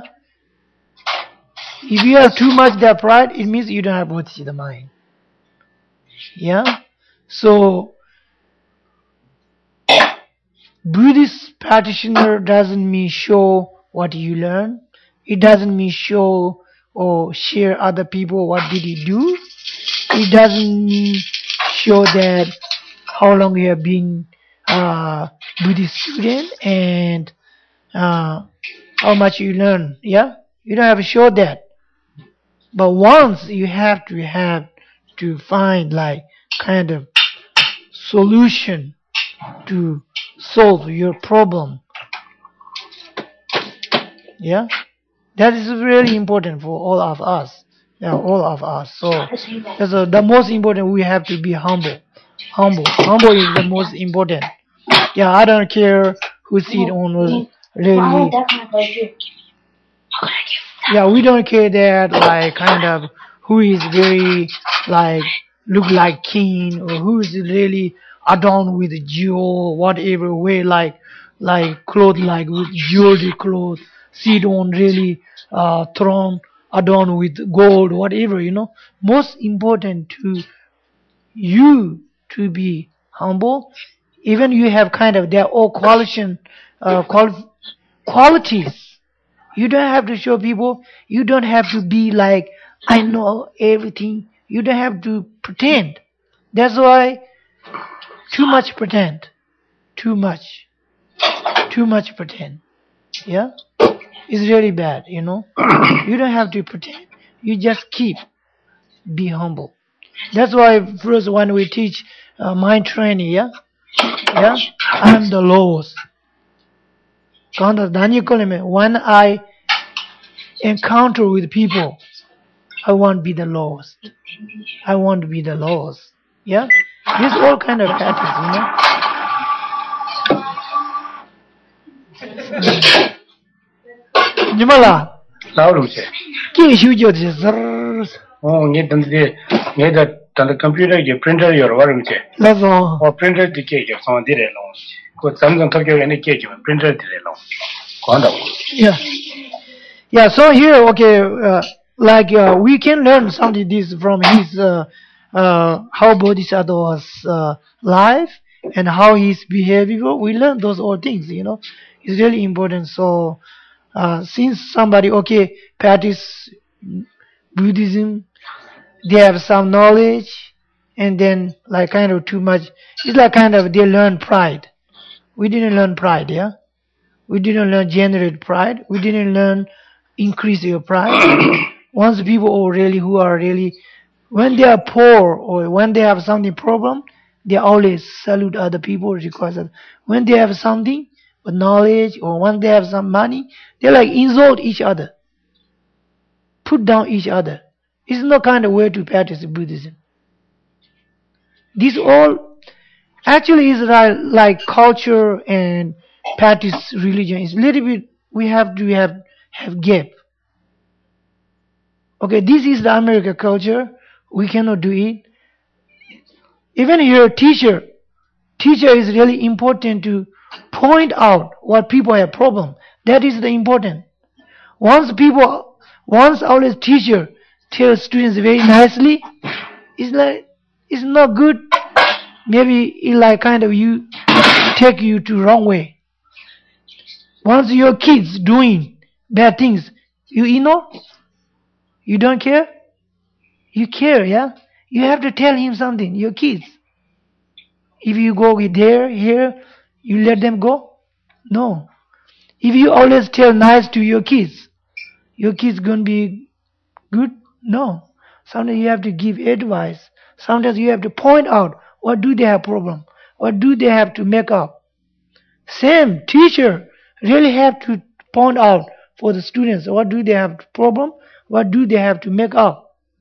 If you have too much that pride, it means you don't have bodhicitta mind. Yeah. So Buddhist practitioner doesn't mean show what you learn. It doesn't mean show or share other people what did you do. It doesn't mean show that how long you have been Buddhist student and how much you learn. Yeah, you don't have to show that. But once you have to find like kind of solution to solve your problem. Yeah, that is really important for all of us. Yeah, all of us. So that's the most important. We have to be humble. Humble is the most important. Yeah, I don't care who sit on really. Yeah, we don't care that like kind of who is very like look like king or who is really adorned with jewel whatever way like clothes like with jewelry clothes sit on really throne adorned with gold whatever. Most important to you to be humble. Even you have kind of their all qualities. You don't have to show people. You don't have to be like, I know everything. You don't have to pretend. That's why too much pretend. Too much. Too much pretend. Yeah? It's really bad. You don't have to pretend. You just be humble. That's why first when we teach mind training, yeah? Yeah? I'm the lowest. When I encounter with people, I want to be the lowest. I want to be the lowest. Yeah? This all kind of practice. Nimala. Laurumche. Oh, the computer, your printer, your warumche. That's all. Or printer the cake of some did alone. Could Samsung Tokyo any cake of printer did alone. Yeah. Yeah, so here, okay, we can learn something this from his how Bodhisattva was life and how his behavior. We learn those all things. It's really important. So since somebody practice Buddhism, they have some knowledge and then like kind of too much. It's like kind of they learn pride. We didn't learn pride, yeah. We didn't learn generate pride. We didn't learn increase your pride. Once people who are really, when they are poor or when they have something problem, they always salute other people because when they have something with knowledge or when they have some money, they like insult each other, put down each other. It's not kind of way to practice Buddhism. This all actually is like culture and practice religion. It's a little bit we have to have gap. Okay, this is the American culture. We cannot do it. Even here, teacher is really important to point out what people have problem. That is the important. Once always teacher tells students very nicely, it's not good. Maybe it like kind of you take you to wrong way. Once your kids doing bad things, you ignore, you don't care. You care, yeah. You have to tell him something. Your kids. If you go there, here, you let them go. No. If you always tell nice to your kids gonna be good. No. Sometimes you have to give advice. Sometimes you have to point out what do they have problem, what do they have to make up. Same teacher really have to point out for the students what do they have problem, what do they have to make up.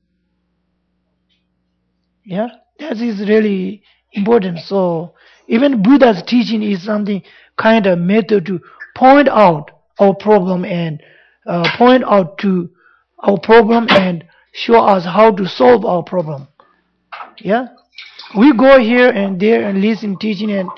Yeah, that is really important. So even Buddha's teaching is something kind of method to point out our problem and point out to our problem and show us how to solve our problem. Yeah, we go here and there and listen teaching and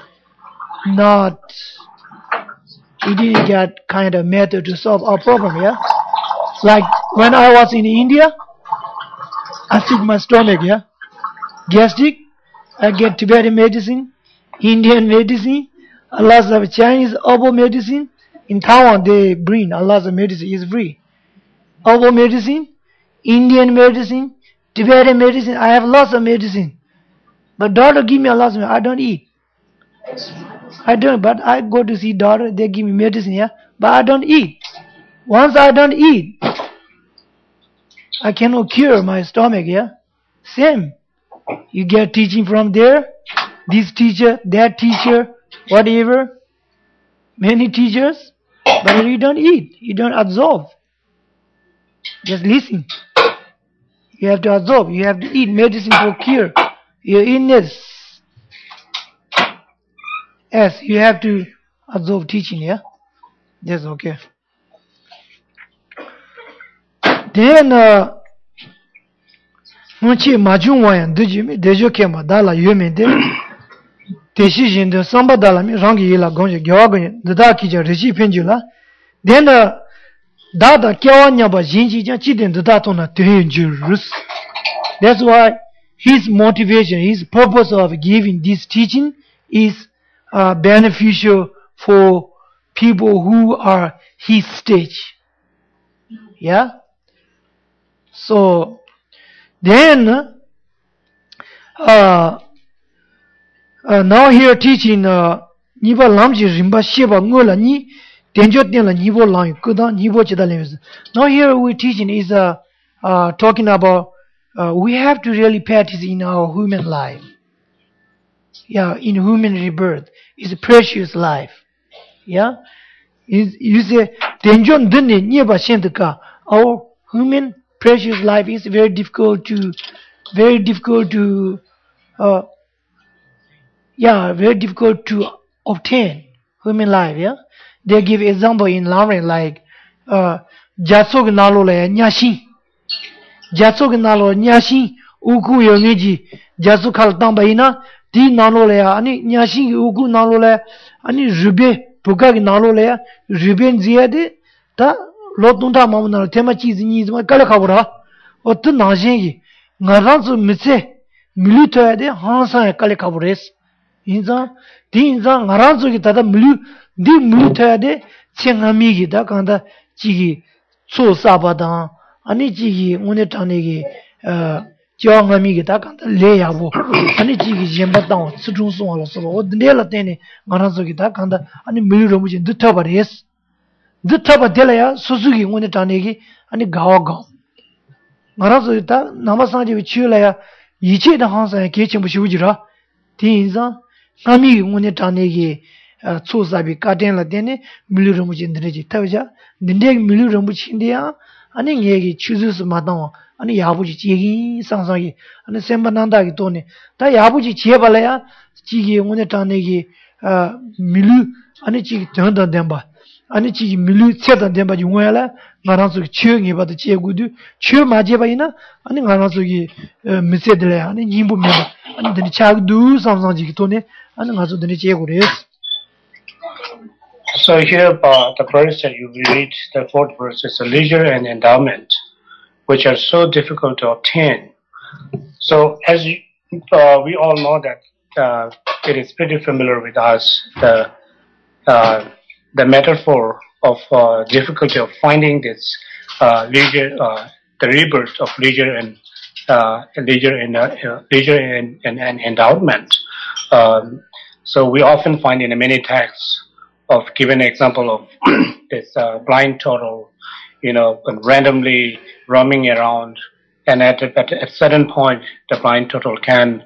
we didn't get kind of method to solve our problem. Yeah, like when I was in India, I took my stomach. Yeah. Gastric, I get Tibetan medicine, Indian medicine, a lot of Chinese herbal medicine. In Taiwan, they bring a lot of medicine, it's free. Herbal medicine, Indian medicine, Tibetan medicine. I have lots of medicine. But doctor give me a lot of medicine. I don't eat. I don't, but I go to see doctor, they give me medicine, yeah. But I don't eat. Once I don't eat, I cannot cure my stomach, yeah. Same. You get teaching from there, this teacher, that teacher, whatever, many teachers, but you don't eat, you don't absorb. Just listen. You have to absorb, you have to eat medicine for cure your illness. Yes, you have to absorb teaching, yeah? That's okay. Then, Munchi Majungwayan Dujimi, Dejokema, Dala Yuminde, Teshishin, the Samba Dalami, Rangi Yila Gonja, Gyawagan, the Dakija, Rishi Pendula, then the Dada Kyawanyaba Jinji Chidin, the Datona Tuhinjurus. That's why his motivation, his purpose of giving this teaching is beneficial for people who are his stage. Yeah? So, then, now here teaching, Niba Lamji Rimba Sheba Ngula Ni, Tenjo Tela Nibo Lang, Kudan Nibo Chidalems. Now here we teaching is talking about we have to really practice in our human life. Yeah, in human rebirth. It's a precious life. Yeah? You say, Tenjon Dene Niba Shentaka, our human precious life is very difficult to obtain. Human life, yeah. They give example in Laren like Jatsog Nalo le Nyashi. Jatsog Nalo Nyashi Uku Yomiji Jatsukal Tambaina Di Nalo le Ani Nyashi Uku Nalo le Ani Rube Pukag Nalo le Ruben Ziade Ta Lotunta Mamma Tema cheese needs my Kalakabra or to Najingi Naranzo Mitse Miluta de Hansa Kalakabres Inza Dinza Naranzo Gitada Milu Di Miluta de Chengamigi Dakanda Chigi So Sabada Ani Chigi Unetanigi Joangami gita kanta leyabu. Ani chigi jemba tang situng song ala sabo. O dela tene nganazo gita kanta ani milu ramuji dutaba res. Dutaba dela ya susugi ngone tanegi ani gawa gaw. Nganazo gita namasanji vichula ya ichi da hansa ya kechimbu shivujira. Ti inza ngami ngone tanegi tsusabi katen la tene milu ramuji ndreji tawaja. Dindegi milu ramuji india ani ngegi chuzus matang ani yabuji chegi sangsagi ani sembananda gi tone ta yabuji chebala ya chigi ngone tanegi milu ani chigi tanda demba ani chigi milu cheda demba jungwala ngaransu che ngi bad chegudu che majeba ina ani ngaransu gi misedle ani nyimbu memba ani deni chagdu samsangji gi tone ani ngazu deni chegures. So here, the verse that you read, the fourth verse, is the leisure and endowment, which are so difficult to obtain. So as we all know that it is pretty familiar with us, the metaphor of difficulty of finding this leisure, the rebirth of leisure and endowment. So we often find in many texts of given example of this blind turtle, randomly roaming around, and at a certain point, the blind turtle can,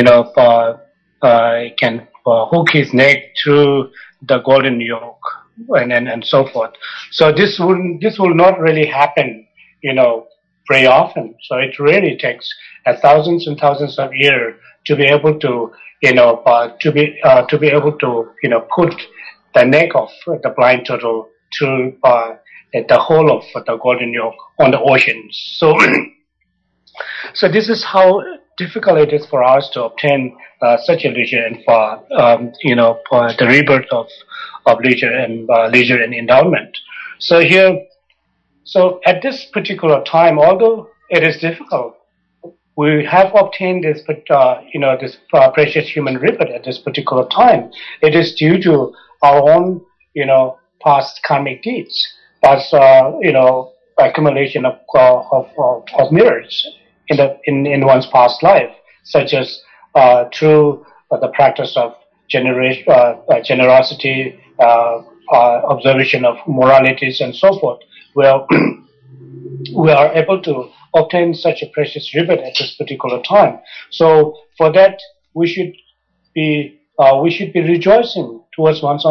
hook his neck through the golden yoke, and so forth. So this will not really happen, very often. So it really takes thousands and thousands of years to be able to, to be able to, put the neck of the blind turtle through the whole of the golden yoke on the oceans. So, so this is how difficult it is for us to obtain such a leisure and for the rebirth of leisure and endowment. So here, so at this particular time, although it is difficult, we have obtained this, this precious human rebirth at this particular time. It is due to our own, past karmic deeds, past, accumulation of mirrors in one's past life, such as through the practice of generosity, observation of moralities, and so forth. Well, we are able to obtain such a precious rebirth at this particular time. So for that, we should be rejoicing towards one's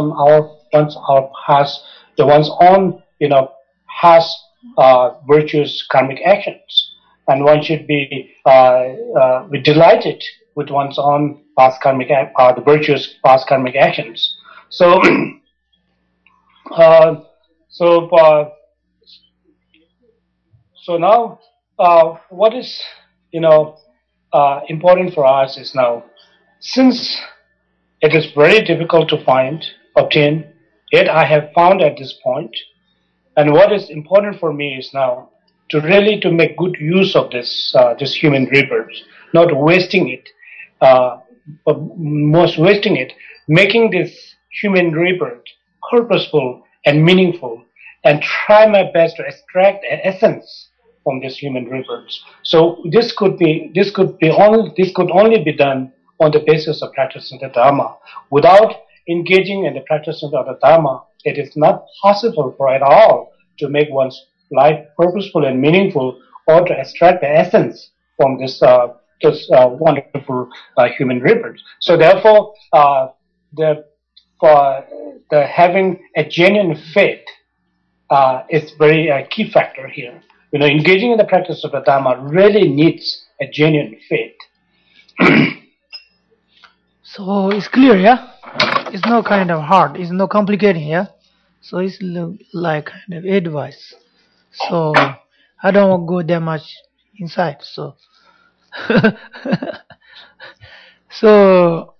own past virtuous karmic actions, and one should be delighted with one's own past karmic the virtuous past karmic actions. So so now what is important for us is now, since it is very difficult to obtain, yet I have found at this point. And what is important for me is now to really to make good use of this human rebirth, not wasting it, but most wasting it, making this human rebirth purposeful and meaningful, and try my best to extract the essence from this human rebirth. So this could only be done on the basis of practicing the Dharma. Without engaging in the practice of the Dharma, it is not possible for at all to make one's life purposeful and meaningful, or to extract the essence from this wonderful human rebirth. So therefore, having a genuine faith is very key factor here. Engaging in the practice of the Dharma really needs a genuine faith. So it's clear, yeah? It's no kind of hard, it's no complicating, yeah? So it's like kind of advice. So I don't want to go that much inside, so. So,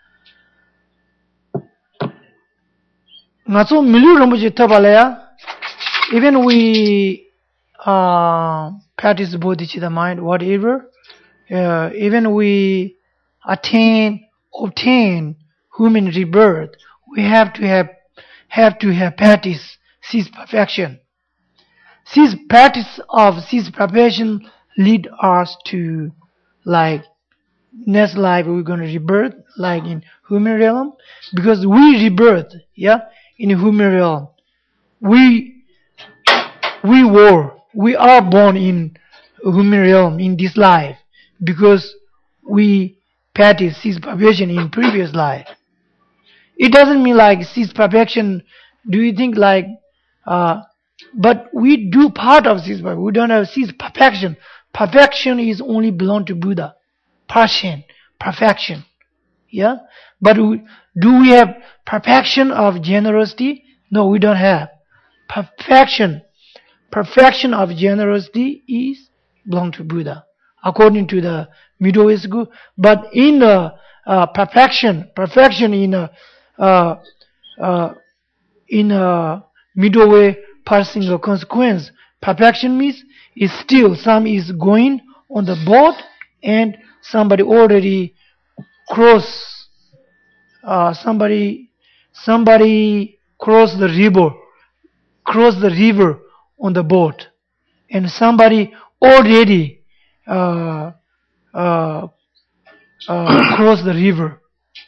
Natsu Milu Rambuji Tabalaya, even we practice bodhicitta mind, whatever, even we obtain human rebirth, we have to have practice, cease perfection. Practice of cease perfection lead us to like next life we're going to rebirth like in human realm, because we rebirth, yeah, in human realm. We are born in human realm in this life because we practice cease perfection in previous life. It doesn't mean like cease perfection. Do you think like but we do part of cease perfection. We don't have cease perfection. Perfection is only belong to Buddha. Perfection. Yeah? But do we have perfection of generosity? No, we don't have. Perfection of generosity is belong to Buddha, according to the Middle Way school. But in perfection in Middle Way passing a consequence, perfection means is still some is going on the boat and somebody already cross somebody cross the river on the boat, and somebody already cross the river.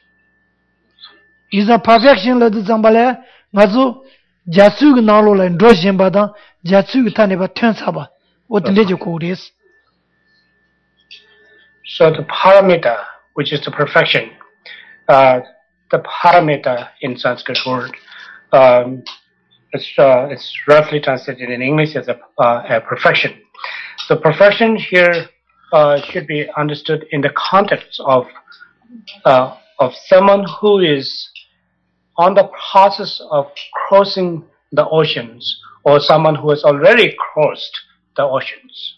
Is a perfection la zambale ngazu jasug nalo la ndo shemba da jasug tane ba tensa ba what lejo ko des. So the paramita, which is the perfection, the paramita in Sanskrit word, it's roughly translated in English as a perfection. The perfection here should be understood in the context of someone who is on the process of crossing the oceans, or someone who has already crossed the oceans.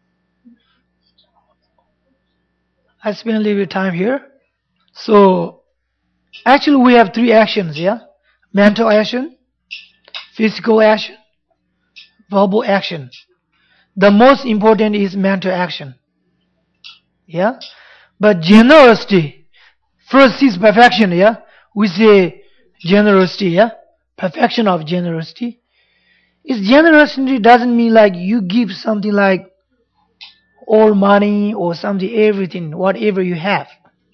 I spend a little bit of time here. So actually we have three actions, yeah? Mental action, physical action, verbal action. The most important is mental action. Yeah? But generosity, first is perfection, yeah? We say generosity, yeah? Perfection of generosity. Is generosity doesn't mean like you give something like all money or something, everything, whatever you have.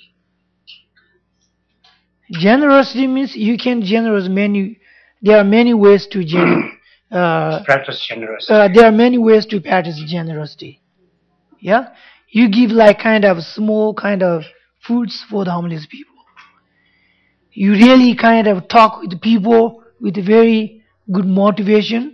Generosity means you can generous there are many ways to practice generosity. There are many ways to practice generosity. Yeah? You give like kind of small kind of foods for the homeless people. You really kind of talk with people with very good motivation.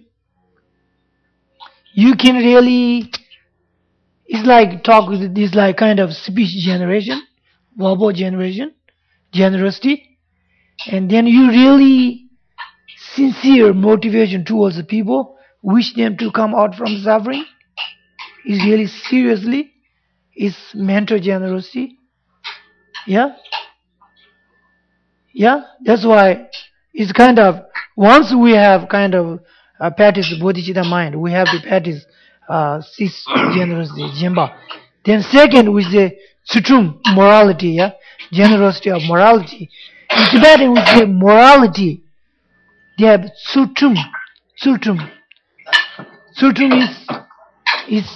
You can really, it's like talk with this like kind of speech generation, verbal generation, generosity. And then you really sincere motivation towards the people, wish them to come out from suffering, is really seriously, is mental generosity. Yeah? Yeah? That's why it's kind of, once we have kind of practice bodhicitta mind, we have to practice six generosity, jemba. Then second we say sutum, morality, yeah? Generosity of morality. In Tibetan we say morality. They have sutum. Sutum is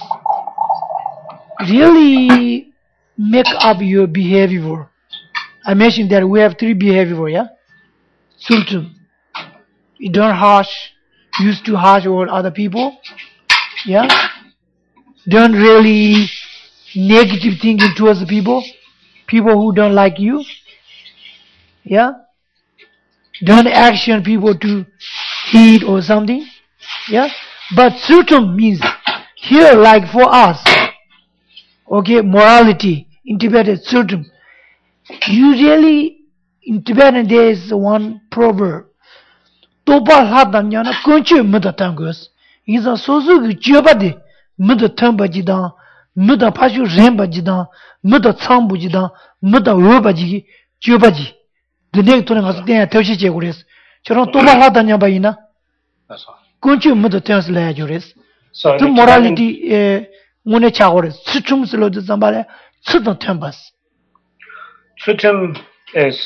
really make up your behavior. I mentioned that we have three behavior, yeah? Sutum. You don't used to harsh over other people. Yeah? Don't really negative thinking towards the people who don't like you. Yeah? Don't action people to hate or something. Yeah? But sutum means here like for us. Okay, morality. In Tibetan, sutum. Usually in Tibetan there is one proverb. Topa hadanyana kunchu mudatangos. Is a sozu jobadi mudatamba jidan, muda pashu remba jidan, muda tsambu jidan, muda wobaji, jobaji. The next to us then Toshi Jegures. Charon Topa hadanyaba ina. That's all. Kunchu mudatans la jures. So the morality mune chagores. Sutum slo de zambale, sudan tambas. Sutum is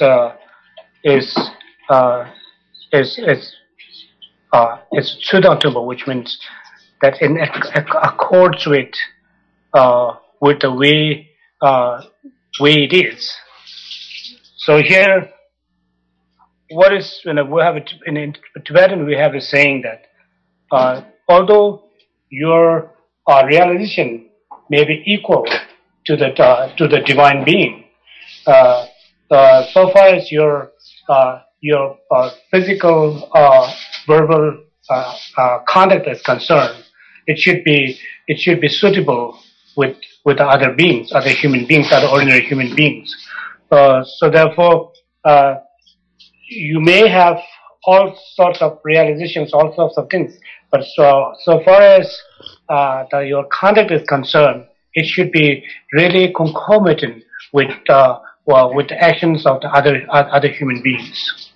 Sudantumba, which means that in accords with the way way it is. So here, what is we have in Tibetan we have a saying that although your realization may be equal to the divine being, uh, so far as your physical verbal conduct is concerned, it should be suitable with other beings, other human beings, other ordinary human beings. So therefore, you may have all sorts of realizations, all sorts of things, but so far as your conduct is concerned, it should be really concomitant with the actions of the other human beings.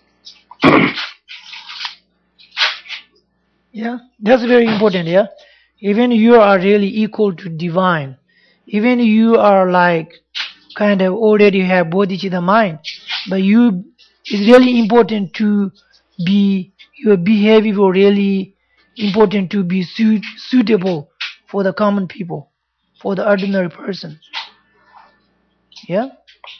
Yeah, that's very important. Yeah, even you are really equal to divine. Even you are like kind of already have bodhicitta mind, but you it's really important to be your behavior really important to be suitable for the common people, for the ordinary person. Yeah,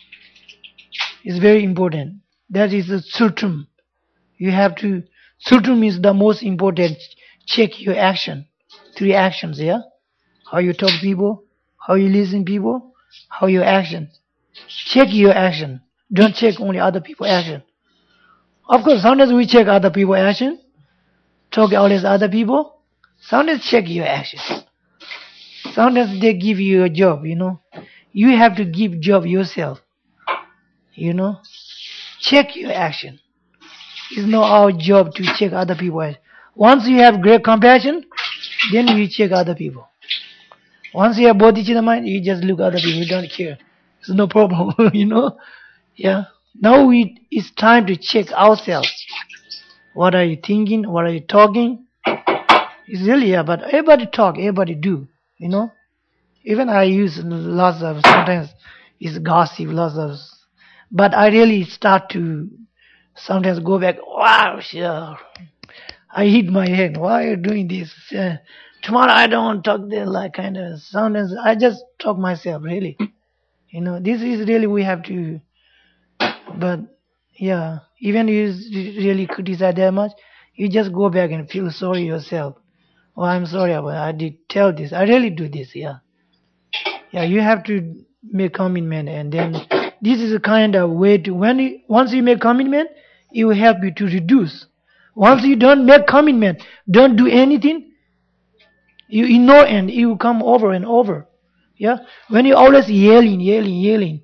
it's very important. That is the sutum. You have to. Sutum is the most important. Check your action, three actions. Yeah, how you talk people, how you listen people, how your action. Check your action. Don't check only other people's action. Of course, sometimes we check other people's action, talk always other people. Sometimes check your action. Sometimes they give you a job, you know. You have to give job yourself, you know. Check your action. It's not our job to check other people's action. Once you have great compassion, then you check other people. Once you have bodhicitta mind, you just look at other people. You don't care. It's no problem, you know. Yeah. Now it's time to check ourselves. What are you thinking? What are you talking? It's really, yeah, but everybody talk, everybody do, you know. Even I use lots of, sometimes it's gossip, lots of, but I really start to sometimes go back, wow, sure. I hit my head, why are you doing this? Tomorrow I don't talk there like kind of, sometimes I just talk myself, really. You know, this is really, we have to, but yeah, even you really criticize that much, you just go back and feel sorry yourself. Oh, I'm sorry, I did tell this. I really do this, yeah. Yeah, you have to make commitment, and then this is a kind of way to once you make commitment, it will help you to reduce. Once you don't make commitment, don't do anything, you ignore and it will come over and over. Yeah, when you always yelling,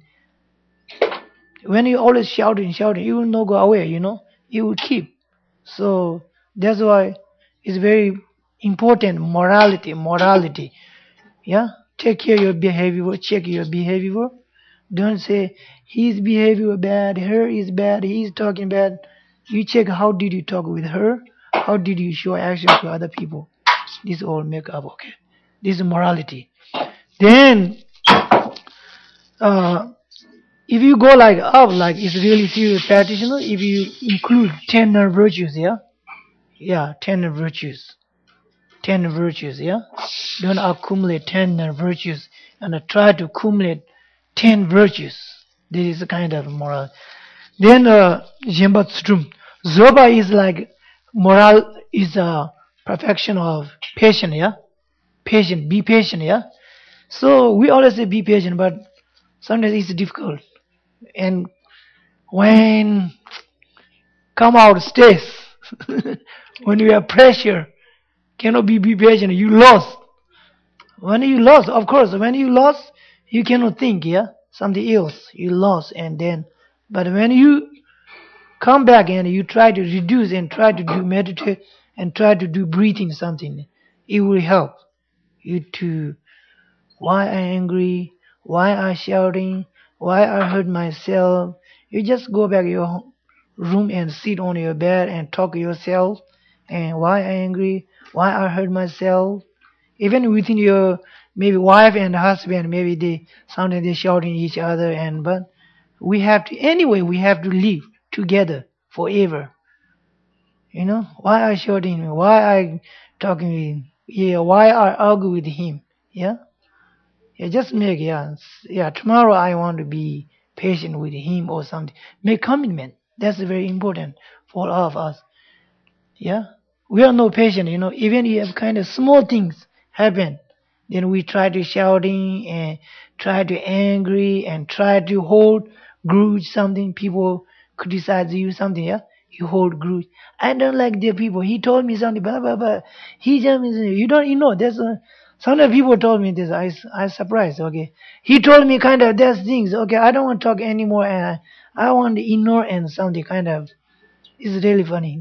when you always shouting, it will not go away. You know, it will keep. So that's why it's very important. Morality. Yeah, take care of your behavior. Check your behavior. Don't say his behavior bad, her is bad, he's talking bad. You check how did you talk with her, how did you show action to other people. This all make up, okay. This is morality. Then uh, if you go like up, like it's really serious practitioner, if you include 10 virtues, yeah, 10 virtues. 10 virtues, yeah? Don't accumulate 10 virtues and try to accumulate 10 virtues. This is a kind of moral. Then, Jemba Tsutrum. Zoba is like moral is a perfection of patient, yeah? Patient, be patient, yeah? So we always say be patient, but sometimes it's difficult. And when come out stress, when you have pressure, cannot be patient, you lost. When you lost, of course, when you lost, you cannot think, yeah? Something else. You lost and then, but when you come back and you try to reduce and try to do meditate and try to do breathing something, it will help you to, why I angry, why I shouting, why I hurt myself. You just go back to your room and sit on your bed and talk to yourself and why I angry, why I hurt myself. Even within your maybe wife and husband, maybe they sometimes they shouting each other, and but we have to anyway. We have to live together forever. You know why I shouting him? Why I talking with him? Yeah, why I argue with him? Yeah, Yeah, just make, tomorrow I want to be patient with him or something. Make commitment. That's very important for all of us. Yeah. We are no patient, even if kind of small things happen, then we try to shouting and try to angry and try to hold grudge something. People criticize you something, yeah? You hold grudge. I don't like the people. He told me something, blah, blah, blah. He told me, there's some of the people told me this. I surprised, okay. He told me kind of, there's things, okay, I don't want to talk anymore and I want to ignore and something kind of, it's really funny.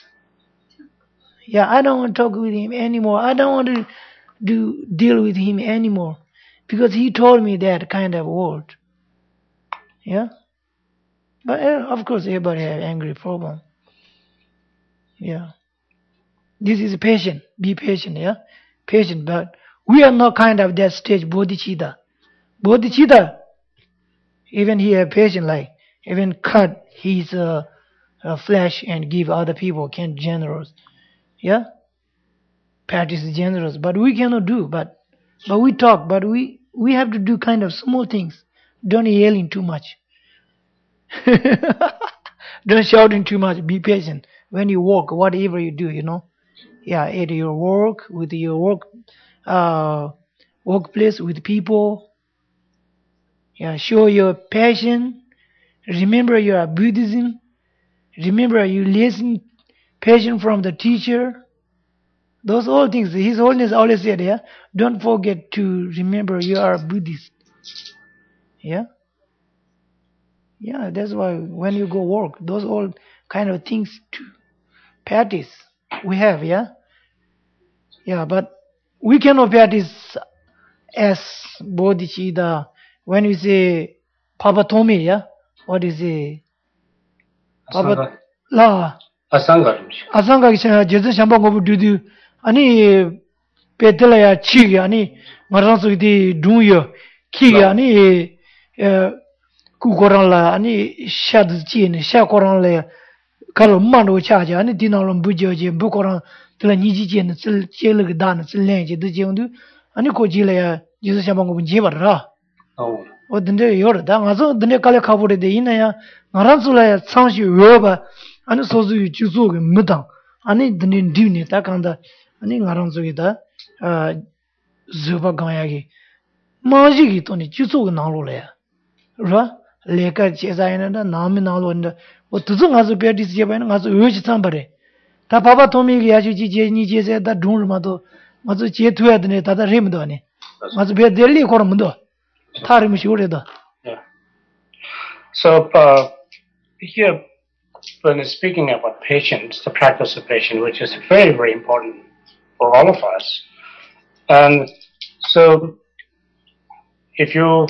I don't want to talk with him anymore. I don't want to deal with him anymore because he told me that kind of word. Yeah, but of course everybody have angry problem. Yeah, this is patient. Be patient. Yeah, patient. But we are not kind of that stage bodhicitta. Bodhicitta, even he have patient like even cut his flesh and give other people can generous. Yeah, practice generous, but we cannot do. But we talk, but we have to do kind of small things. Don't yelling too much. Don't shouting too much. Be patient when you walk, whatever you do. At your work, with your workplace, with people. Yeah, show your passion. Remember you are Buddhism. Remember you listen passion from the teacher. Those all things, His Holiness always said, don't forget to remember you are a Buddhist. Yeah? Yeah, that's why when you go work, those all kind of things to practice we have, yeah? Yeah, but we cannot practice as Bodhicitta. When you say Papa Tomi, yeah? What is it? Papa La. Asanga kisha jesu shamba ngobu dudu. Ani petela ya chi ani maransu di dunyo ki ani ku koran la ani shad chi ni sha koran la kalo mando cha ja ani dinalo bujo je bu koran tla ni ji je ne sil che le da ne sil len je de je ndu ani ko ji la ya jesu shamba ngobu je ba ra. O dinde yor da ngaso dinde kale khabure de ina ya maransu la ya changshi yo ba ani sozu yu juzo ge mudang ani dinde divni ta kanda ani ngaransu ge da zuba gaya ge maji gi to ni juzo ge nalo la ya ra leka cheza ina da nami nalo nda o tuzu ngaso pe dis je ba ina ngaso yo chi tambare ta baba tomi ge ya ju ji je ni je se da dhung ma to ngaso che thuya de ne ta da rim do ne ngaso be delli ko ro mundo tarim shure da. So here, when speaking about patience, the practice of patience, which is very, very important for all of us, and so if you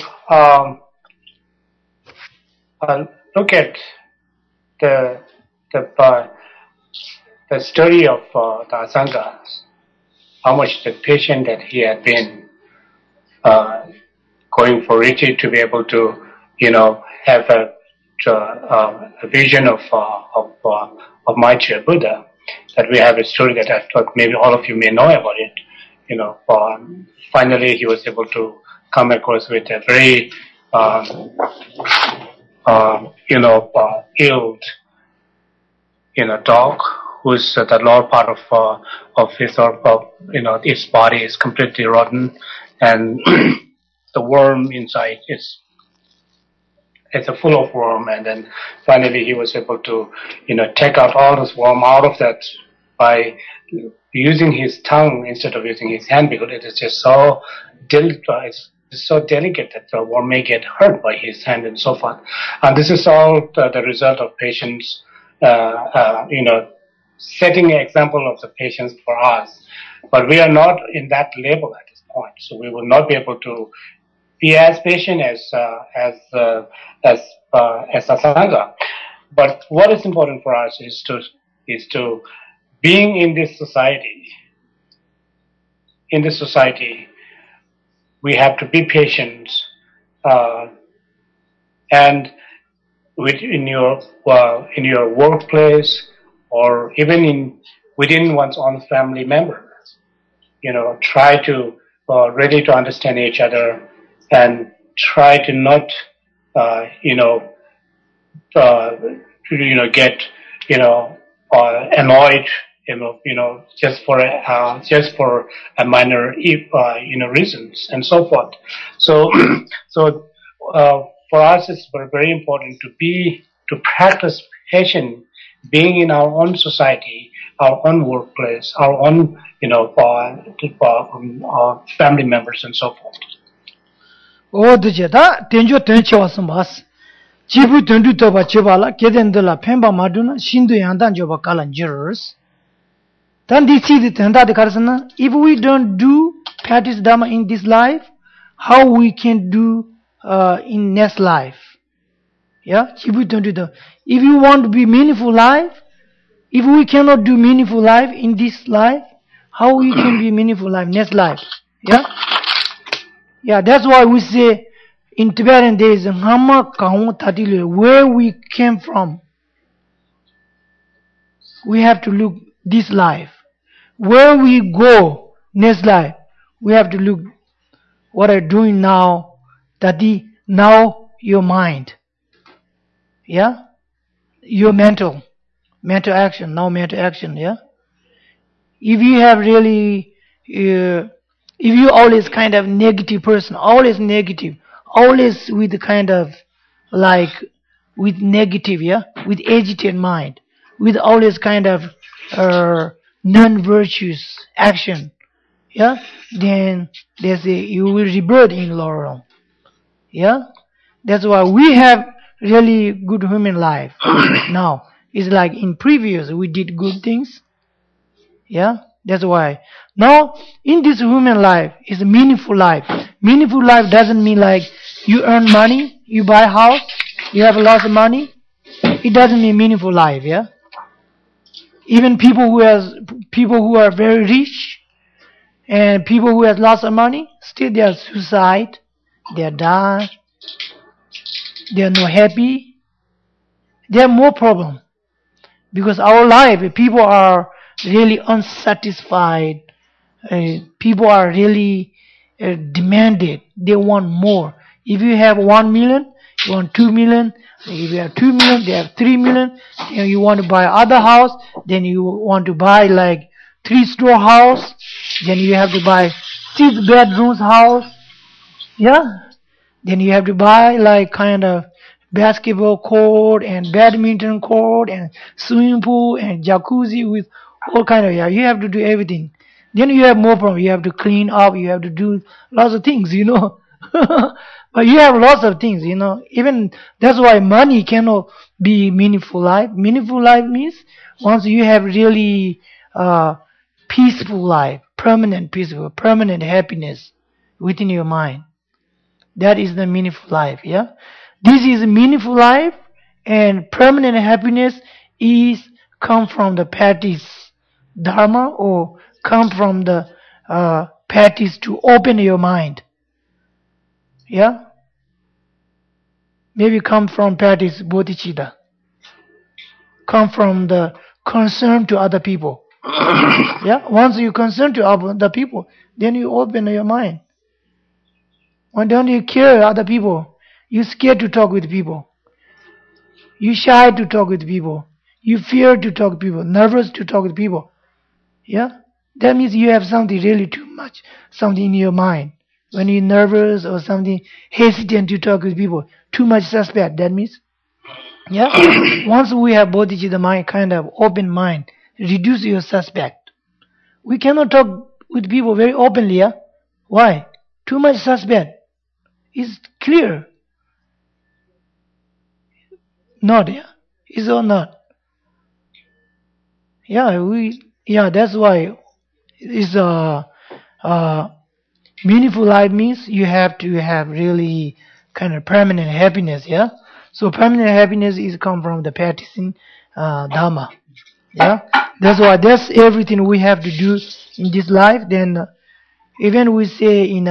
look at the story of the Asanga, how much the patient that he had been going for retreat to be able to, have a vision of Maitreya Buddha. That we have a story that I thought maybe all of you may know about it. Finally he was able to come across with a very, ill, dog who's the lower part of his its body is completely rotten, and the worm inside it's a full of worm, and then finally he was able to take out all this worm out of that by using his tongue instead of using his hand, because it is just so delicate. It's so delicate that the worm may get hurt by his hand and so forth. And this is all the result of patience, setting an example of the patience for us. But we are not in that level at this point, so we will not be able to be as patient as Asanga. But what is important for us is to being in this society. In this society, we have to be patient, and in your workplace, or even within one's own family member, try to ready to understand each other, and try to not, you know, get, annoyed, just for a minor, reasons and so forth. So, so for us, it's very, very important to practice patience, being in our own society, our own workplace, our own, family members and so forth. Oh, the Jeda, Tenjo Tencho was some bus. Jibu Tundu Toba Chibala, Kedendula, Pemba Maduna, Shindu Yandan Joba Kalan jurors. Then they see the Tenda the Karsana. If we don't do practice Dharma in this life, how we can do in next life? Yeah, Jibu Tundu Toba. If you want to be meaningful life, if we cannot do meaningful life in this life, how we can be meaningful life next life? Yeah? Yeah, that's why we say in Tibetan there is Hama Kaung Tatile, where we came from. We have to look this life. Where we go next life, we have to look what I'm doing now, Tati, now your mind. Yeah? Your mental action, now mental action, yeah? If you have really, if you always kind of negative person, always negative, always with kind of like, with negative, yeah? With agitated mind, with always kind of non-virtuous action, yeah? Then they say you will rebirth in lower realm, yeah? That's why we have really good human life now. It's like in previous we did good things, yeah? That's why. Now, in this human life, is a meaningful life. Meaningful life doesn't mean like you earn money, you buy a house, you have lots of money. It doesn't mean meaningful life, yeah? Even people who are very rich and people who have lots of money, still they are suicide, they are die, they are not happy. They have more problem. Because our life, people are really unsatisfied. People are really demanded. They want more. If you have 1 million, you want 2 million. If you have 2 million, they have 3 million. And you want to buy other house, then you want to buy like 3-story house. Then you have to buy 6 bedrooms house. Yeah. Then you have to buy like kind of basketball court and badminton court and swimming pool and jacuzzi with all kind of, yeah, you have to do everything. Then you have more problem. You have to clean up, you have to do lots of things, But you have lots of things, Even that's why money cannot be meaningful life. Meaningful life means once you have really peaceful life, permanent peaceful, permanent happiness within your mind. That is the meaningful life, yeah? This is a meaningful life, and permanent happiness is come from the practice dharma or come from the practice to open your mind. Yeah? Maybe come from practice bodhicitta. Come from the concern to other people. Yeah? Once you concern to other people, then you open your mind. Why don't you care other people? You scared to talk with people. You shy to talk with people. You fear to talk to people. Nervous to talk with people. Yeah? That means you have something really too much. Something in your mind. When you're nervous or something hesitant to talk with people. Too much suspect. That means. Yeah? Once we have bodhicitta mind, kind of open mind. Reduce your suspect. We cannot talk with people very openly. Yeah? Why? Too much suspect. It's clear. Not, yeah? Is or not? Yeah, that's why it's meaningful life means you have to have really kind of permanent happiness, yeah? So permanent happiness is come from the practicing Dhamma, yeah? That's why that's everything we have to do in this life. Then even we say in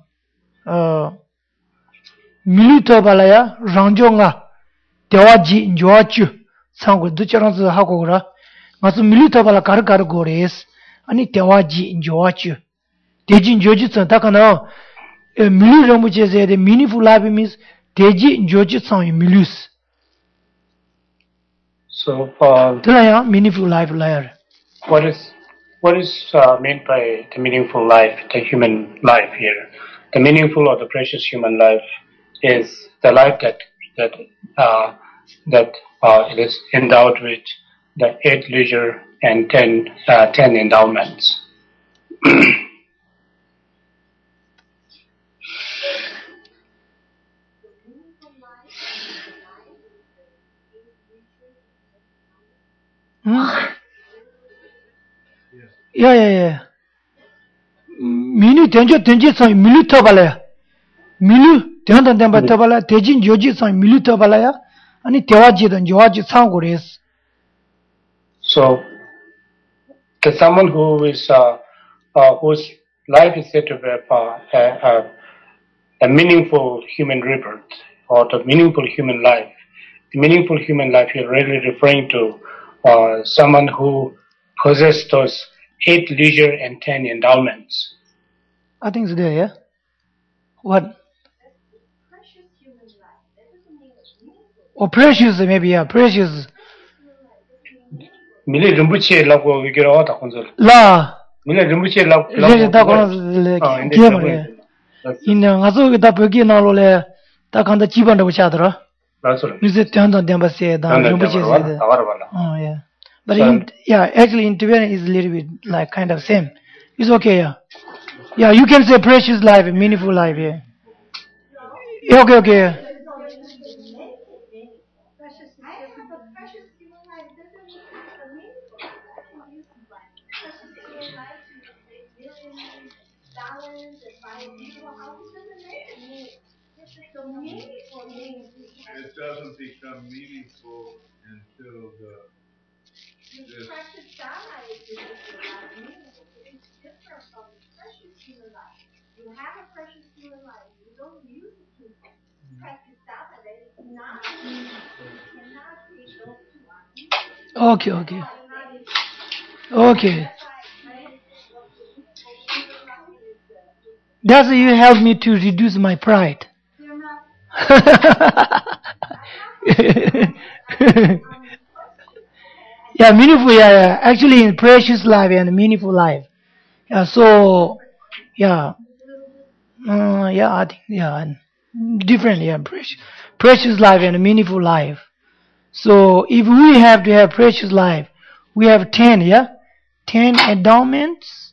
Milito Balaya, Ranjonga, Dewaji Njoachu, Sango Ducharan's Hakora, Masu Milito Bala Karkar Gores, Ani Dewaji Njoachu. Dejin Jojitsu Takano, Milu Rinpoche said the meaningful life means Teji Joji Sang Milus. So, Meaningful life liar. what is meant by the meaningful life, the human life here? The meaningful or the precious human life is the life that it is endowed with the 8 leisure and 10 endowments. Yeah. Minu Tenji Sang Milu Tabala. Milu Tendan Tabala, Tejin Joji Sang Milu Tabalaya, and it Tewaji and Joaji Sangores. So, to someone who is whose life is said to be a meaningful human rebirth or the meaningful human life. The meaningful human life you're really referring to someone who possesses those 8 leisure and 10 endowments. I think it's there, yeah? What? Or precious, maybe, yeah, precious. Mili Rinpoche lako wikira wata khunzul. La. Mili Rinpoche lako. Leje ta kono game le. Inna ngaso kita pergi nalo le ta kanda chiban da bachadra. That's Music tanda demba se da Rinpoche se. Oh yeah. But actually in Tibetan is a little bit like kind of same. It's okay, yeah. Yeah, you can say precious life, meaningful life, yeah. Yeah, okay. It doesn't become meaningful until the precious Dharma is meaningful. It's different from the precious human life. You have a precious human life. You don't use it to practice Dharma. That is not meaningful. You cannot take those two on. Okay. That's you help me to reduce my pride. Yeah, meaningful. Yeah. Actually, in precious life and meaningful life. Yeah. So, yeah. I think different. Yeah, precious life and meaningful life. So, if we have to have precious life, we have 10. Yeah, 10 endowments.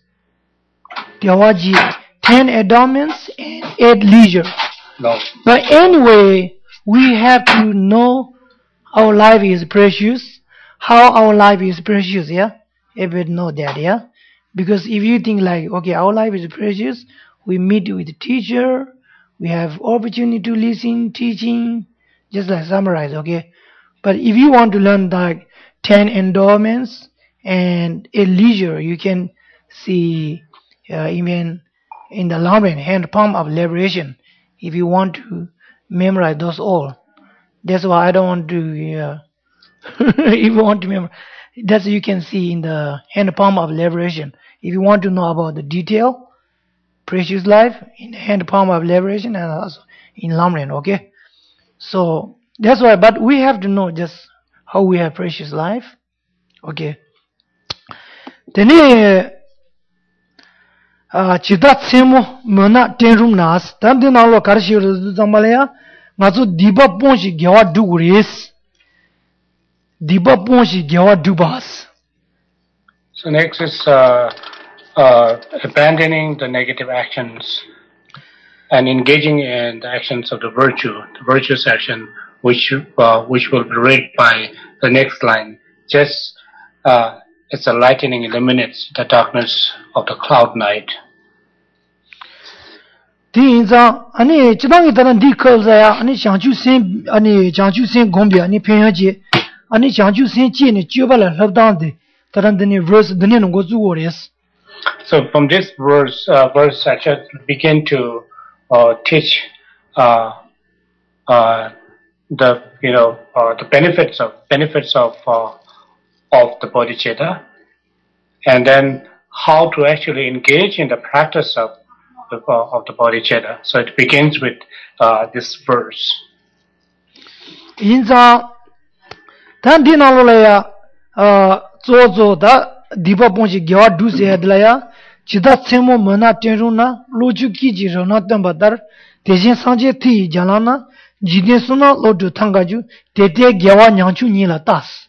10 endowments and 8 leisure. No. But anyway, we have to know our life is precious, how our life is precious, yeah? Everybody know that, yeah? Because if you think like, okay, our life is precious, we meet with the teacher, we have opportunity to listen, teaching, just like summarize, okay? But if you want to learn like 10 endowments and 8 leisure, you can see even in the Lamrim, hand palm of liberation, if you want to memorize those all. That's why I don't want to, if you want to remember, that's you can see in the hand palm of liberation. If you want to know about the detail, precious life, in the hand palm of liberation and also in Lamrim, okay? So, that's why, but we have to know just how we have precious life, okay? Then, chidat semo mona tenrum nas tamde nalo karshi zambalaya ngazo diba ponshi gyawa duguris diba ponshi gyawa dubas. So next is abandoning the negative actions and engaging in the actions of the virtuous action, which will be read by the next line. Just it's a lightning illuminates the darkness of the cloud night. Tinza ani chidangi taran dikalzaya ani changchu sen gombe ani pyenje ani changchu sen chi ni chobala labdande taran deni verse deni ngo zuores. So from this verse I should begin to teach the benefits of the bodhicitta, and then how to actually engage in the practice of of the bodhicitta. So it begins with this verse. 因此，他听到了呀，做的地方东西给我读些的了呀，其他全部没那进入呢，路就自己让那等不得，대신上街提讲了呢，今天是呢路就参加就，天天给我娘去你了打死。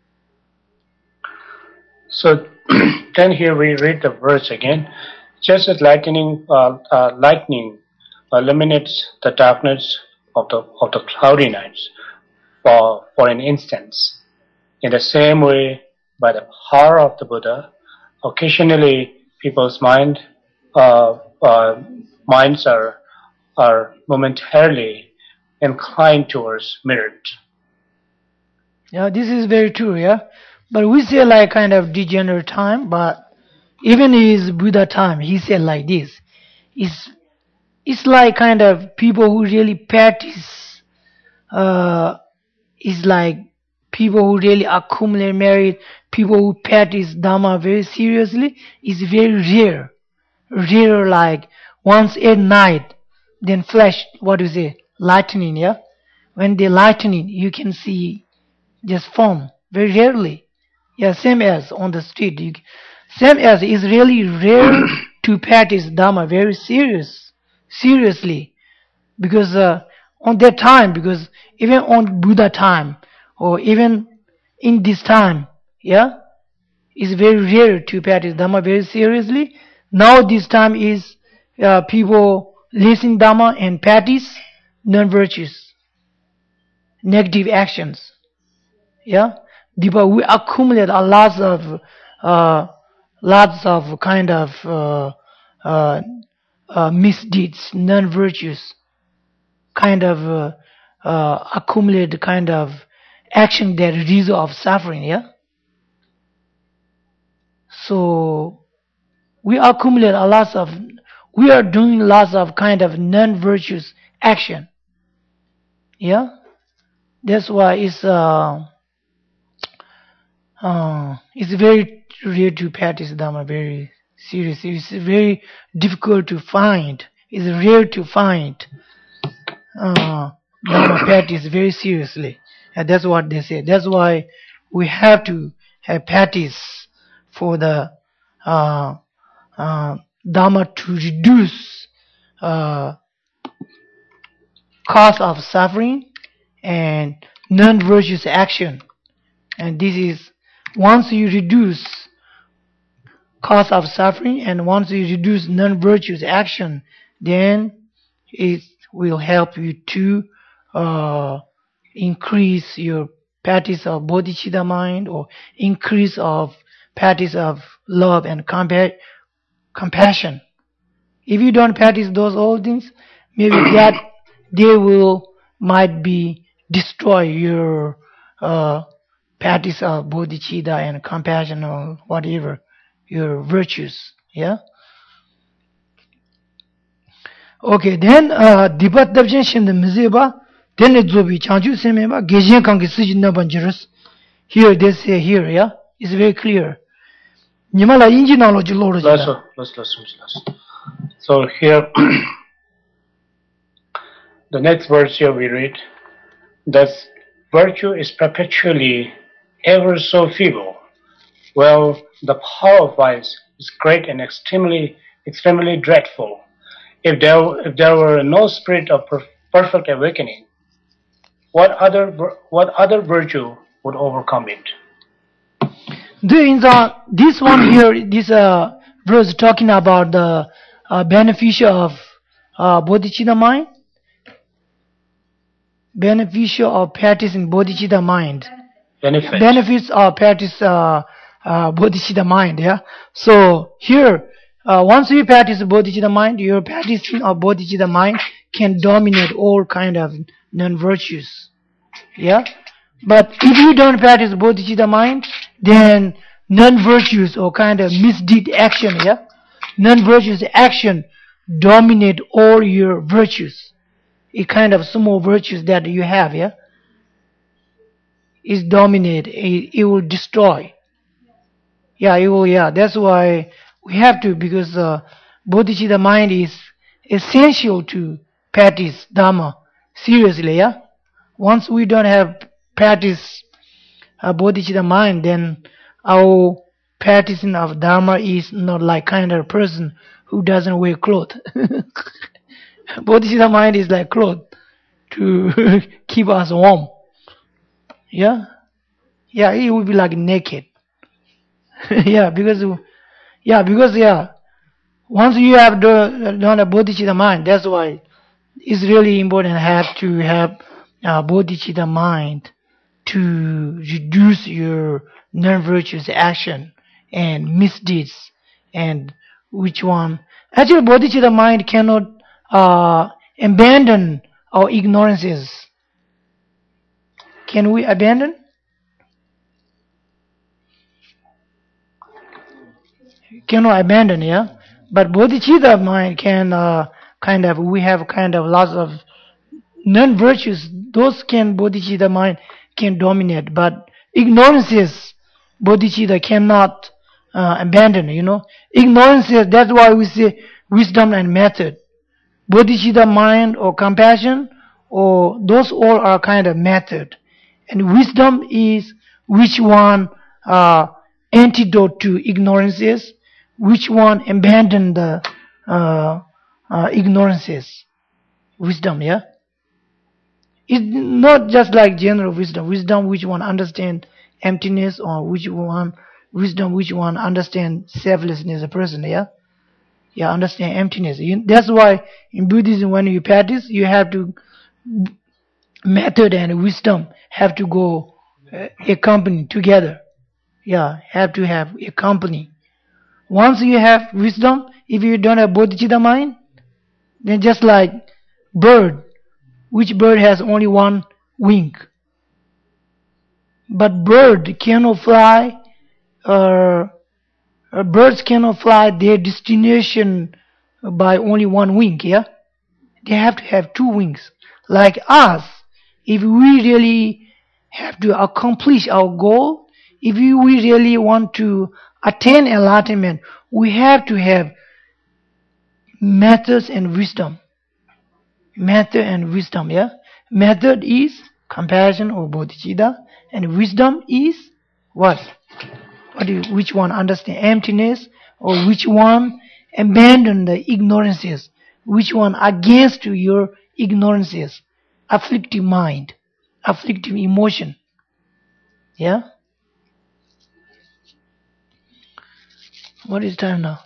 So then here we read the verse again. Just as lightning eliminates the darkness of the cloudy nights for an instance. In the same way, by the power of the Buddha, occasionally people's minds are momentarily inclined towards merit. Yeah, this is very true, yeah. But we say like kind of degenerate time, but even his Buddha time, he said like this. It's like kind of people who really practice, it's like people who really accumulate merit, people who practice Dhamma very seriously, is very rare. Rare like once at night, then flash, what do you say, lightning, yeah? When they lightning, you can see just form, very rarely. Yeah, same as on the street. Same as it's really rare to practice Dhamma very seriously. Because on that time, because even on Buddha time, or even in this time, yeah, it's very rare to practice Dhamma very seriously. Now this time is people listen Dhamma and practice non-virtues, negative actions. Yeah, but we accumulate a lots of kind of misdeeds, non-virtues, kind of accumulate kind of action that is result of suffering. Yeah. So we accumulate we are doing lots of kind of non-virtuous action. Yeah. That's why it's very rare to practice Dhamma very seriously. It's very difficult to find. It's rare to find Dhamma practice very seriously. And that's what they say. That's why we have to have practice for the Dhamma to reduce cause of suffering and non-virtuous action. And this is once you reduce cause of suffering and once you reduce non-virtuous action, then it will help you to increase your practice of bodhicitta mind or increase of practice of love and compassion. If you don't practice those old things, maybe that they might be destroy your practice of bodhicitta and compassion or whatever, your virtues. Yeah. Okay, then Dipat Dabjan Shin the Mizeba, then it will be Chanju Semeba, Gejian Kangi Sijin Nabanjurus. Here they say here, yeah? It's very clear. Nimala Inji knowledge Lord. So here the next verse here we read, thus virtue is perpetually ever so feeble, while the power of vice is great and extremely dreadful. If there were no spirit of perfect awakening, what other virtue would overcome it? This one here, this verse talking about the beneficial of bodhicitta mind, beneficial of practicing bodhicitta mind, benefits of practice bodhicitta mind. Yeah. So here, once you practice bodhicitta mind, your practicing of bodhicitta mind can dominate all kind of non-virtues. Yeah. But if you don't practice bodhicitta mind, then non-virtues or kind of misdeed action, yeah, non-virtuous action dominate all your virtues. It kind of small virtues that you have, yeah, is dominate. It will destroy. Yeah, it will. Yeah, that's why we have to, because bodhicitta mind is essential to practice Dharma seriously, yeah? Once we don't have practice bodhicitta mind, then our practicing of Dharma is not like kind of person who doesn't wear clothes. Bodhicitta mind is like clothes to keep us warm. Yeah? Yeah, it will be like naked. yeah, because once you have done a bodhicitta mind, that's why it's really important to have bodhicitta mind to reduce your non-virtuous action and misdeeds, and which one actually bodhicitta mind cannot abandon our ignorances. Can we abandon? Cannot abandon, yeah. But bodhicitta mind can we have lots of non-virtues. Those can bodhicitta mind can dominate, but ignorances bodhicitta cannot abandon. Ignorances. That's why we say wisdom and method. Bodhicitta mind or compassion, or those all are kind of method, and wisdom is which one antidote to ignorances, which one abandon the ignorances. Wisdom, yeah. It's not just like general wisdom. Wisdom which one understand emptiness, or wisdom which one understand selflessness a person, yeah. Yeah, understand emptiness. That's why in Buddhism when you practice, you have to method and wisdom have to go accompany together. Yeah, have to have a company. Once you have wisdom, if you don't have bodhicitta mind, then just like bird, which bird has only one wing, but bird cannot fly, or birds cannot fly their destination by only one wing, yeah. They have to have two wings. Like us, if we really have to accomplish our goal, if we really want to attain enlightenment, we have to have methods and wisdom. Method and wisdom, yeah. Method is compassion or bodhicitta, and wisdom is what? Which one understand emptiness, or which one abandon the ignorances, which one against your ignorances, afflictive mind, afflictive emotion. Yeah. What is time now?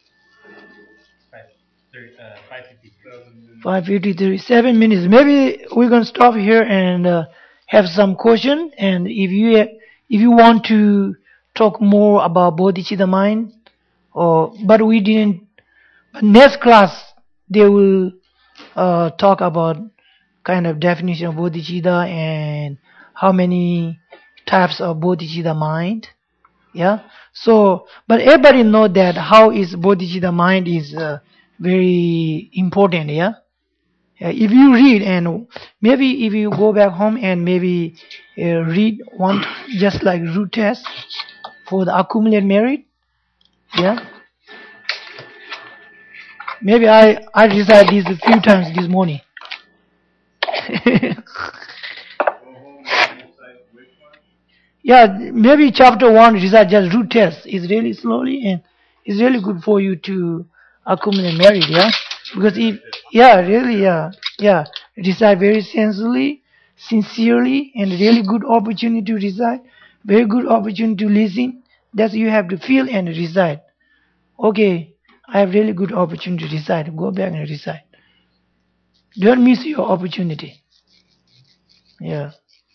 5:53. 7 minutes. Maybe we're gonna stop here and have some question. And if you want to talk more about bodhicitta mind, but we didn't. But next class they will talk about kind of definition of bodhicitta and how many types of bodhicitta mind. Yeah. So, but everybody know that how is bodhicitta mind is very important. Yeah. If you read, and maybe if you go back home and maybe read one just like root test for the accumulated merit. Yeah. Maybe I recite this a few times this morning. Yeah, maybe chapter 1 recite just root test is really slowly, and it's really good for you to accumulate merit, yeah? Because recite very sincerely, and really good opportunity to recite, very good opportunity to listen. That's you have to feel and recite. Okay, I have really good opportunity to recite. Go back and recite. Don't miss your opportunity. Yeah.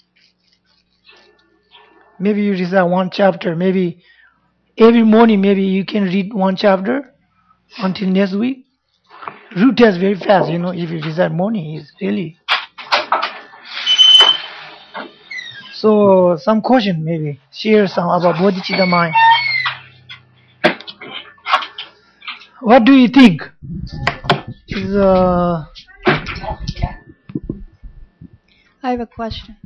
Maybe you recite one chapter. Maybe every morning, maybe you can read one chapter until next week. Root test very fast, if you recite morning, is really. So, some question maybe. Share some about bodhicitta mind. What do you think? I have a question.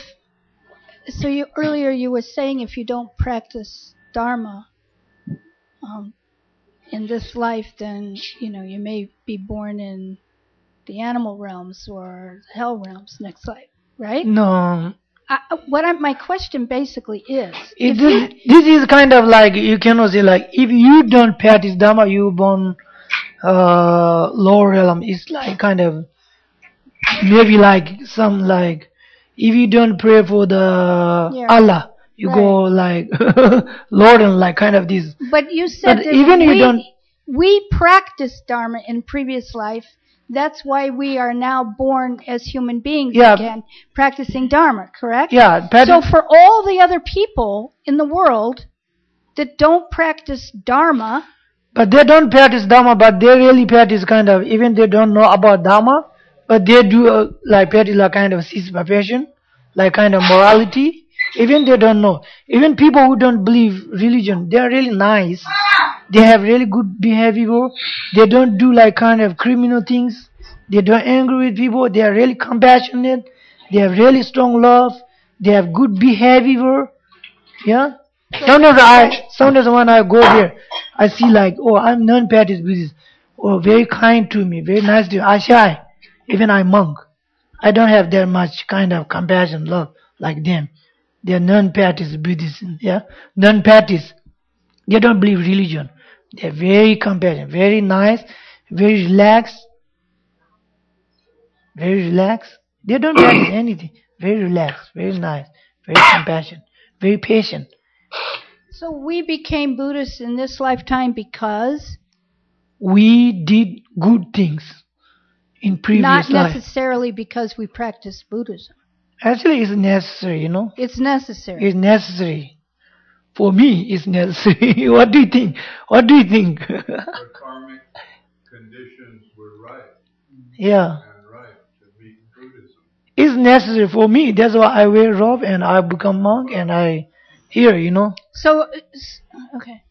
Earlier you were saying if you don't practice Dharma, in this life, then you may be born in the animal realms or hell realms next life, right? No. My question basically is, This is kind of like, you cannot say like, if you don't practice Dharma, you born lower realm. It's like kind of maybe like some like, if you don't pray for the Yeah. Allah, you Right. go like Lord and like kind of this. but you said But that even you don't. we practiced Dharma in previous life. That's why we are now born as human beings Yeah. again, practicing Dharma, correct? Yeah, So for all the other people in the world that don't practice Dharma, but they don't practice Dharma, but they really practice kind of, even they don't know about Dharma, but they do like practice like kind of participation, like kind of morality. Even they don't know. Even people who don't believe religion, they are really nice. They have really good behavior. They don't do like kind of criminal things. They don't angry with people. They are really compassionate. They have really strong love. They have good behavior. Yeah. Sometimes when I go there, I see like, oh, I'm non-Baptist Buddhist. Oh, very kind to me, very nice to me. I shy. Even I'm monk. I don't have that much kind of compassion, love like them. They are non-Baptist Buddhists. Yeah. Non-Baptist. They don't believe religion. They're very compassionate, very nice, very relaxed. Very relaxed. They don't practice anything. Very relaxed, very nice, very compassionate, very patient. so we became Buddhists in this lifetime because We did good things in previous not life. necessarily because we practice Buddhism. Actually, it's necessary, you know. It's necessary. It's necessary. For me, it's necessary. What do you think? What do you think? The karmic conditions were right Yeah. and right to meet Buddhism. It's necessary for me. That's why I wear robe and I become monk and I here, you know. So, okay.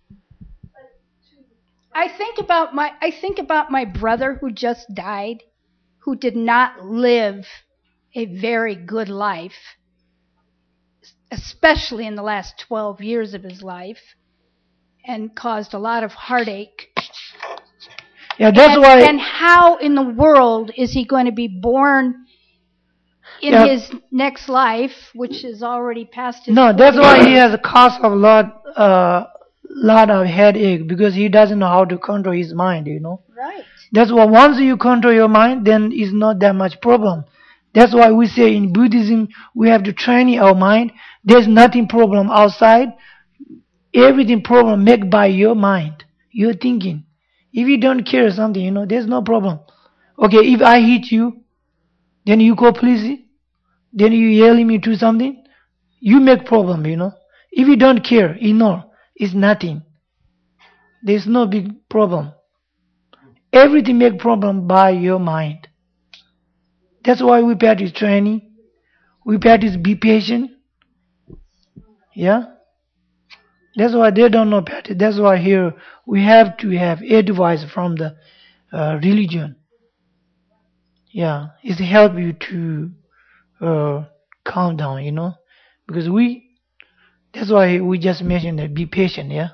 I think about my brother who just died, who did not live a very good life, especially in the last 12 years of his life, and caused a lot of heartache. Yeah, that's why. And how in the world is he going to be born in his next life, which is already past his... No, that's why he has a cause of lot of headache, because he doesn't know how to control his mind, you know. Right. That's why once you control your mind, then it's not that much problem. That's why we say in Buddhism we have to train our mind. There's nothing problem outside. Everything problem made by your mind, your thinking. If you don't care something, you know, there's no problem. Okay, if I hit you, then you go police, then you yelling me to something, you make problem, you know. If you don't care, ignore, it's nothing. There's no big problem. Everything make problem by your mind. That's why we practice training. We practice be patient. Yeah. That's why they don't know practice. That's why here we have to have advice from the religion. Yeah, it help you to calm down, you know, because that's why we just mentioned that be patient. Yeah.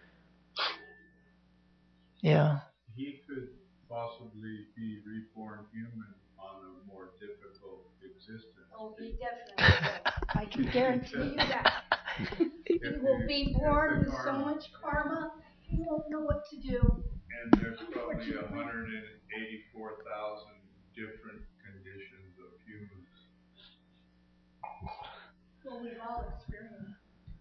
Yeah. He could possibly be reborn human on a more difficult existence. Oh, he definitely will. I can guarantee you that. He will be born with so much karma, he won't know what to do. And there's probably 184,000 different conditions of humans. Well, we've all experienced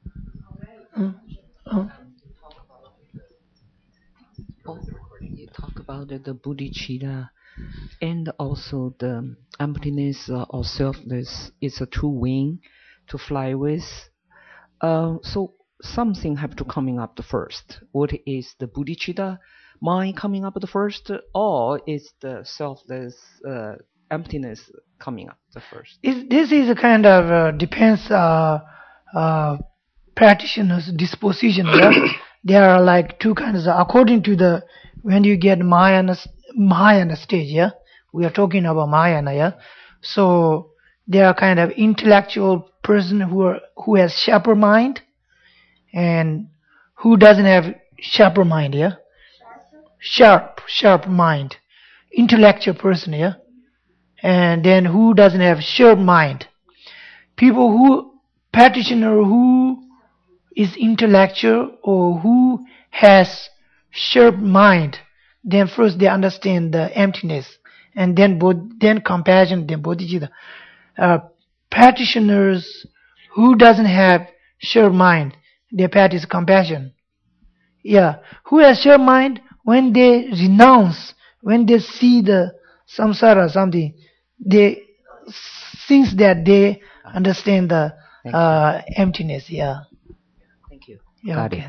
You talk about the bodhicitta and also the emptiness or selfless. It's a two wing to fly with. So something have to coming up the first. What is the bodhicitta mind coming up the first, or is the selfless emptiness coming up the first? This is a kind of depends practitioner's disposition. Yeah? There are like two kinds according to the when you get Mahayana stage. Yeah, we are talking about Mahayana. Yeah, so they are kind of intellectual person who has sharper mind and who doesn't have sharper mind, yeah, sharp mind, intellectual person, yeah, and then who doesn't have sharp mind? People who practitioner who is intellectual or who has sharp mind, then first they understand the emptiness, and then compassion, then bodhicitta. Uh, Practitioners who doesn't have sure mind, they practice compassion. Yeah, who has sure mind, when they renounce, when they see the samsara something, they since that they understand the emptiness. Yeah, Thank you. yeah, Got okay. it.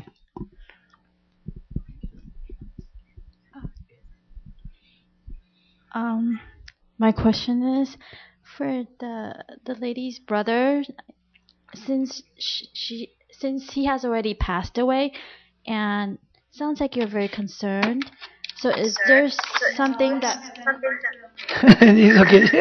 My question is for the lady's brother, since since he has already passed away, and sounds like you're very concerned. So is there something that It's okay.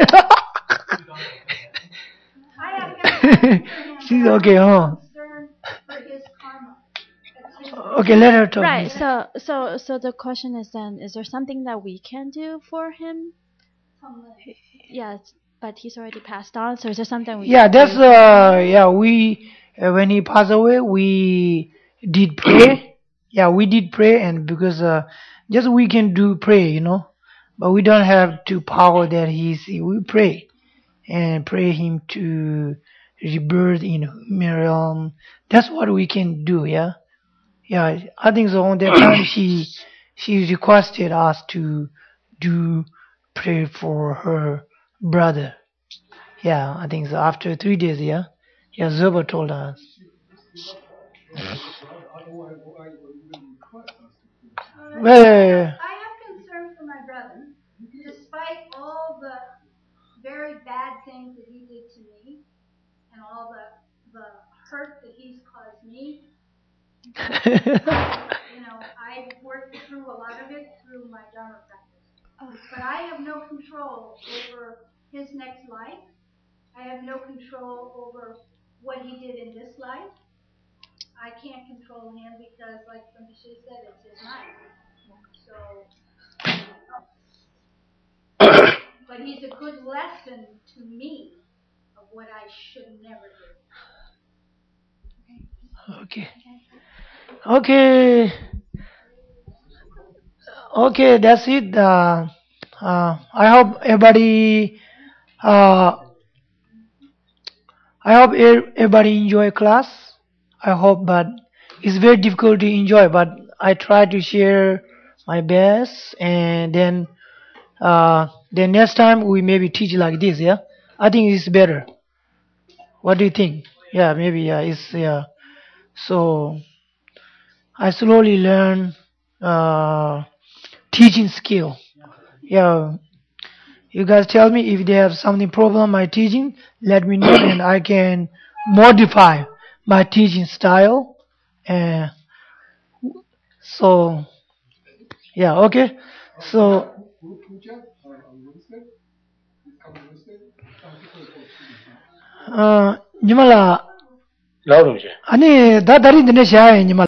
I have no She's okay, huh? concern for his karma. That's his Okay, let her talk. right? So the question is then, is there something that we can do for him? Yes, but he's already passed on. So is there something we Yeah, can that's do? yeah. We when he passed away, we did pray. Yeah, we did pray, and because just we can do pray, but we don't have to power that we pray and pray him to rebirth in human realm. That's what we can do. Yeah, yeah. I think so. On that time, she requested us to do pray for her brother. Yeah, I think so. After 3 days, yeah. Yeah, Zuba told us. Well, I have concern for my brother, despite all the very bad things that he did to me and all the hurt that he's caused me. I've worked through a lot of it through my Dharma practice. But I have no control over his next life. I have no control over what he did in this life. I can't control him because, like Rinpoche said, it's his life. But he's a good lesson to me of what I should never do. Okay. Okay. Okay, that's it. I hope everybody. I hope everybody enjoy class. I hope, but it's very difficult to enjoy. But I try to share my best, and then next time we maybe teach like this. Yeah, I think it's better. What do you think? Yeah, maybe it's yeah. So I slowly learn teaching skill. Yeah, you guys tell me if they have something problem my teaching. Let me know, and I can modify my teaching style. And so yeah, okay. So Nimala, Lauruje. ani da dari dine shaya Nimala.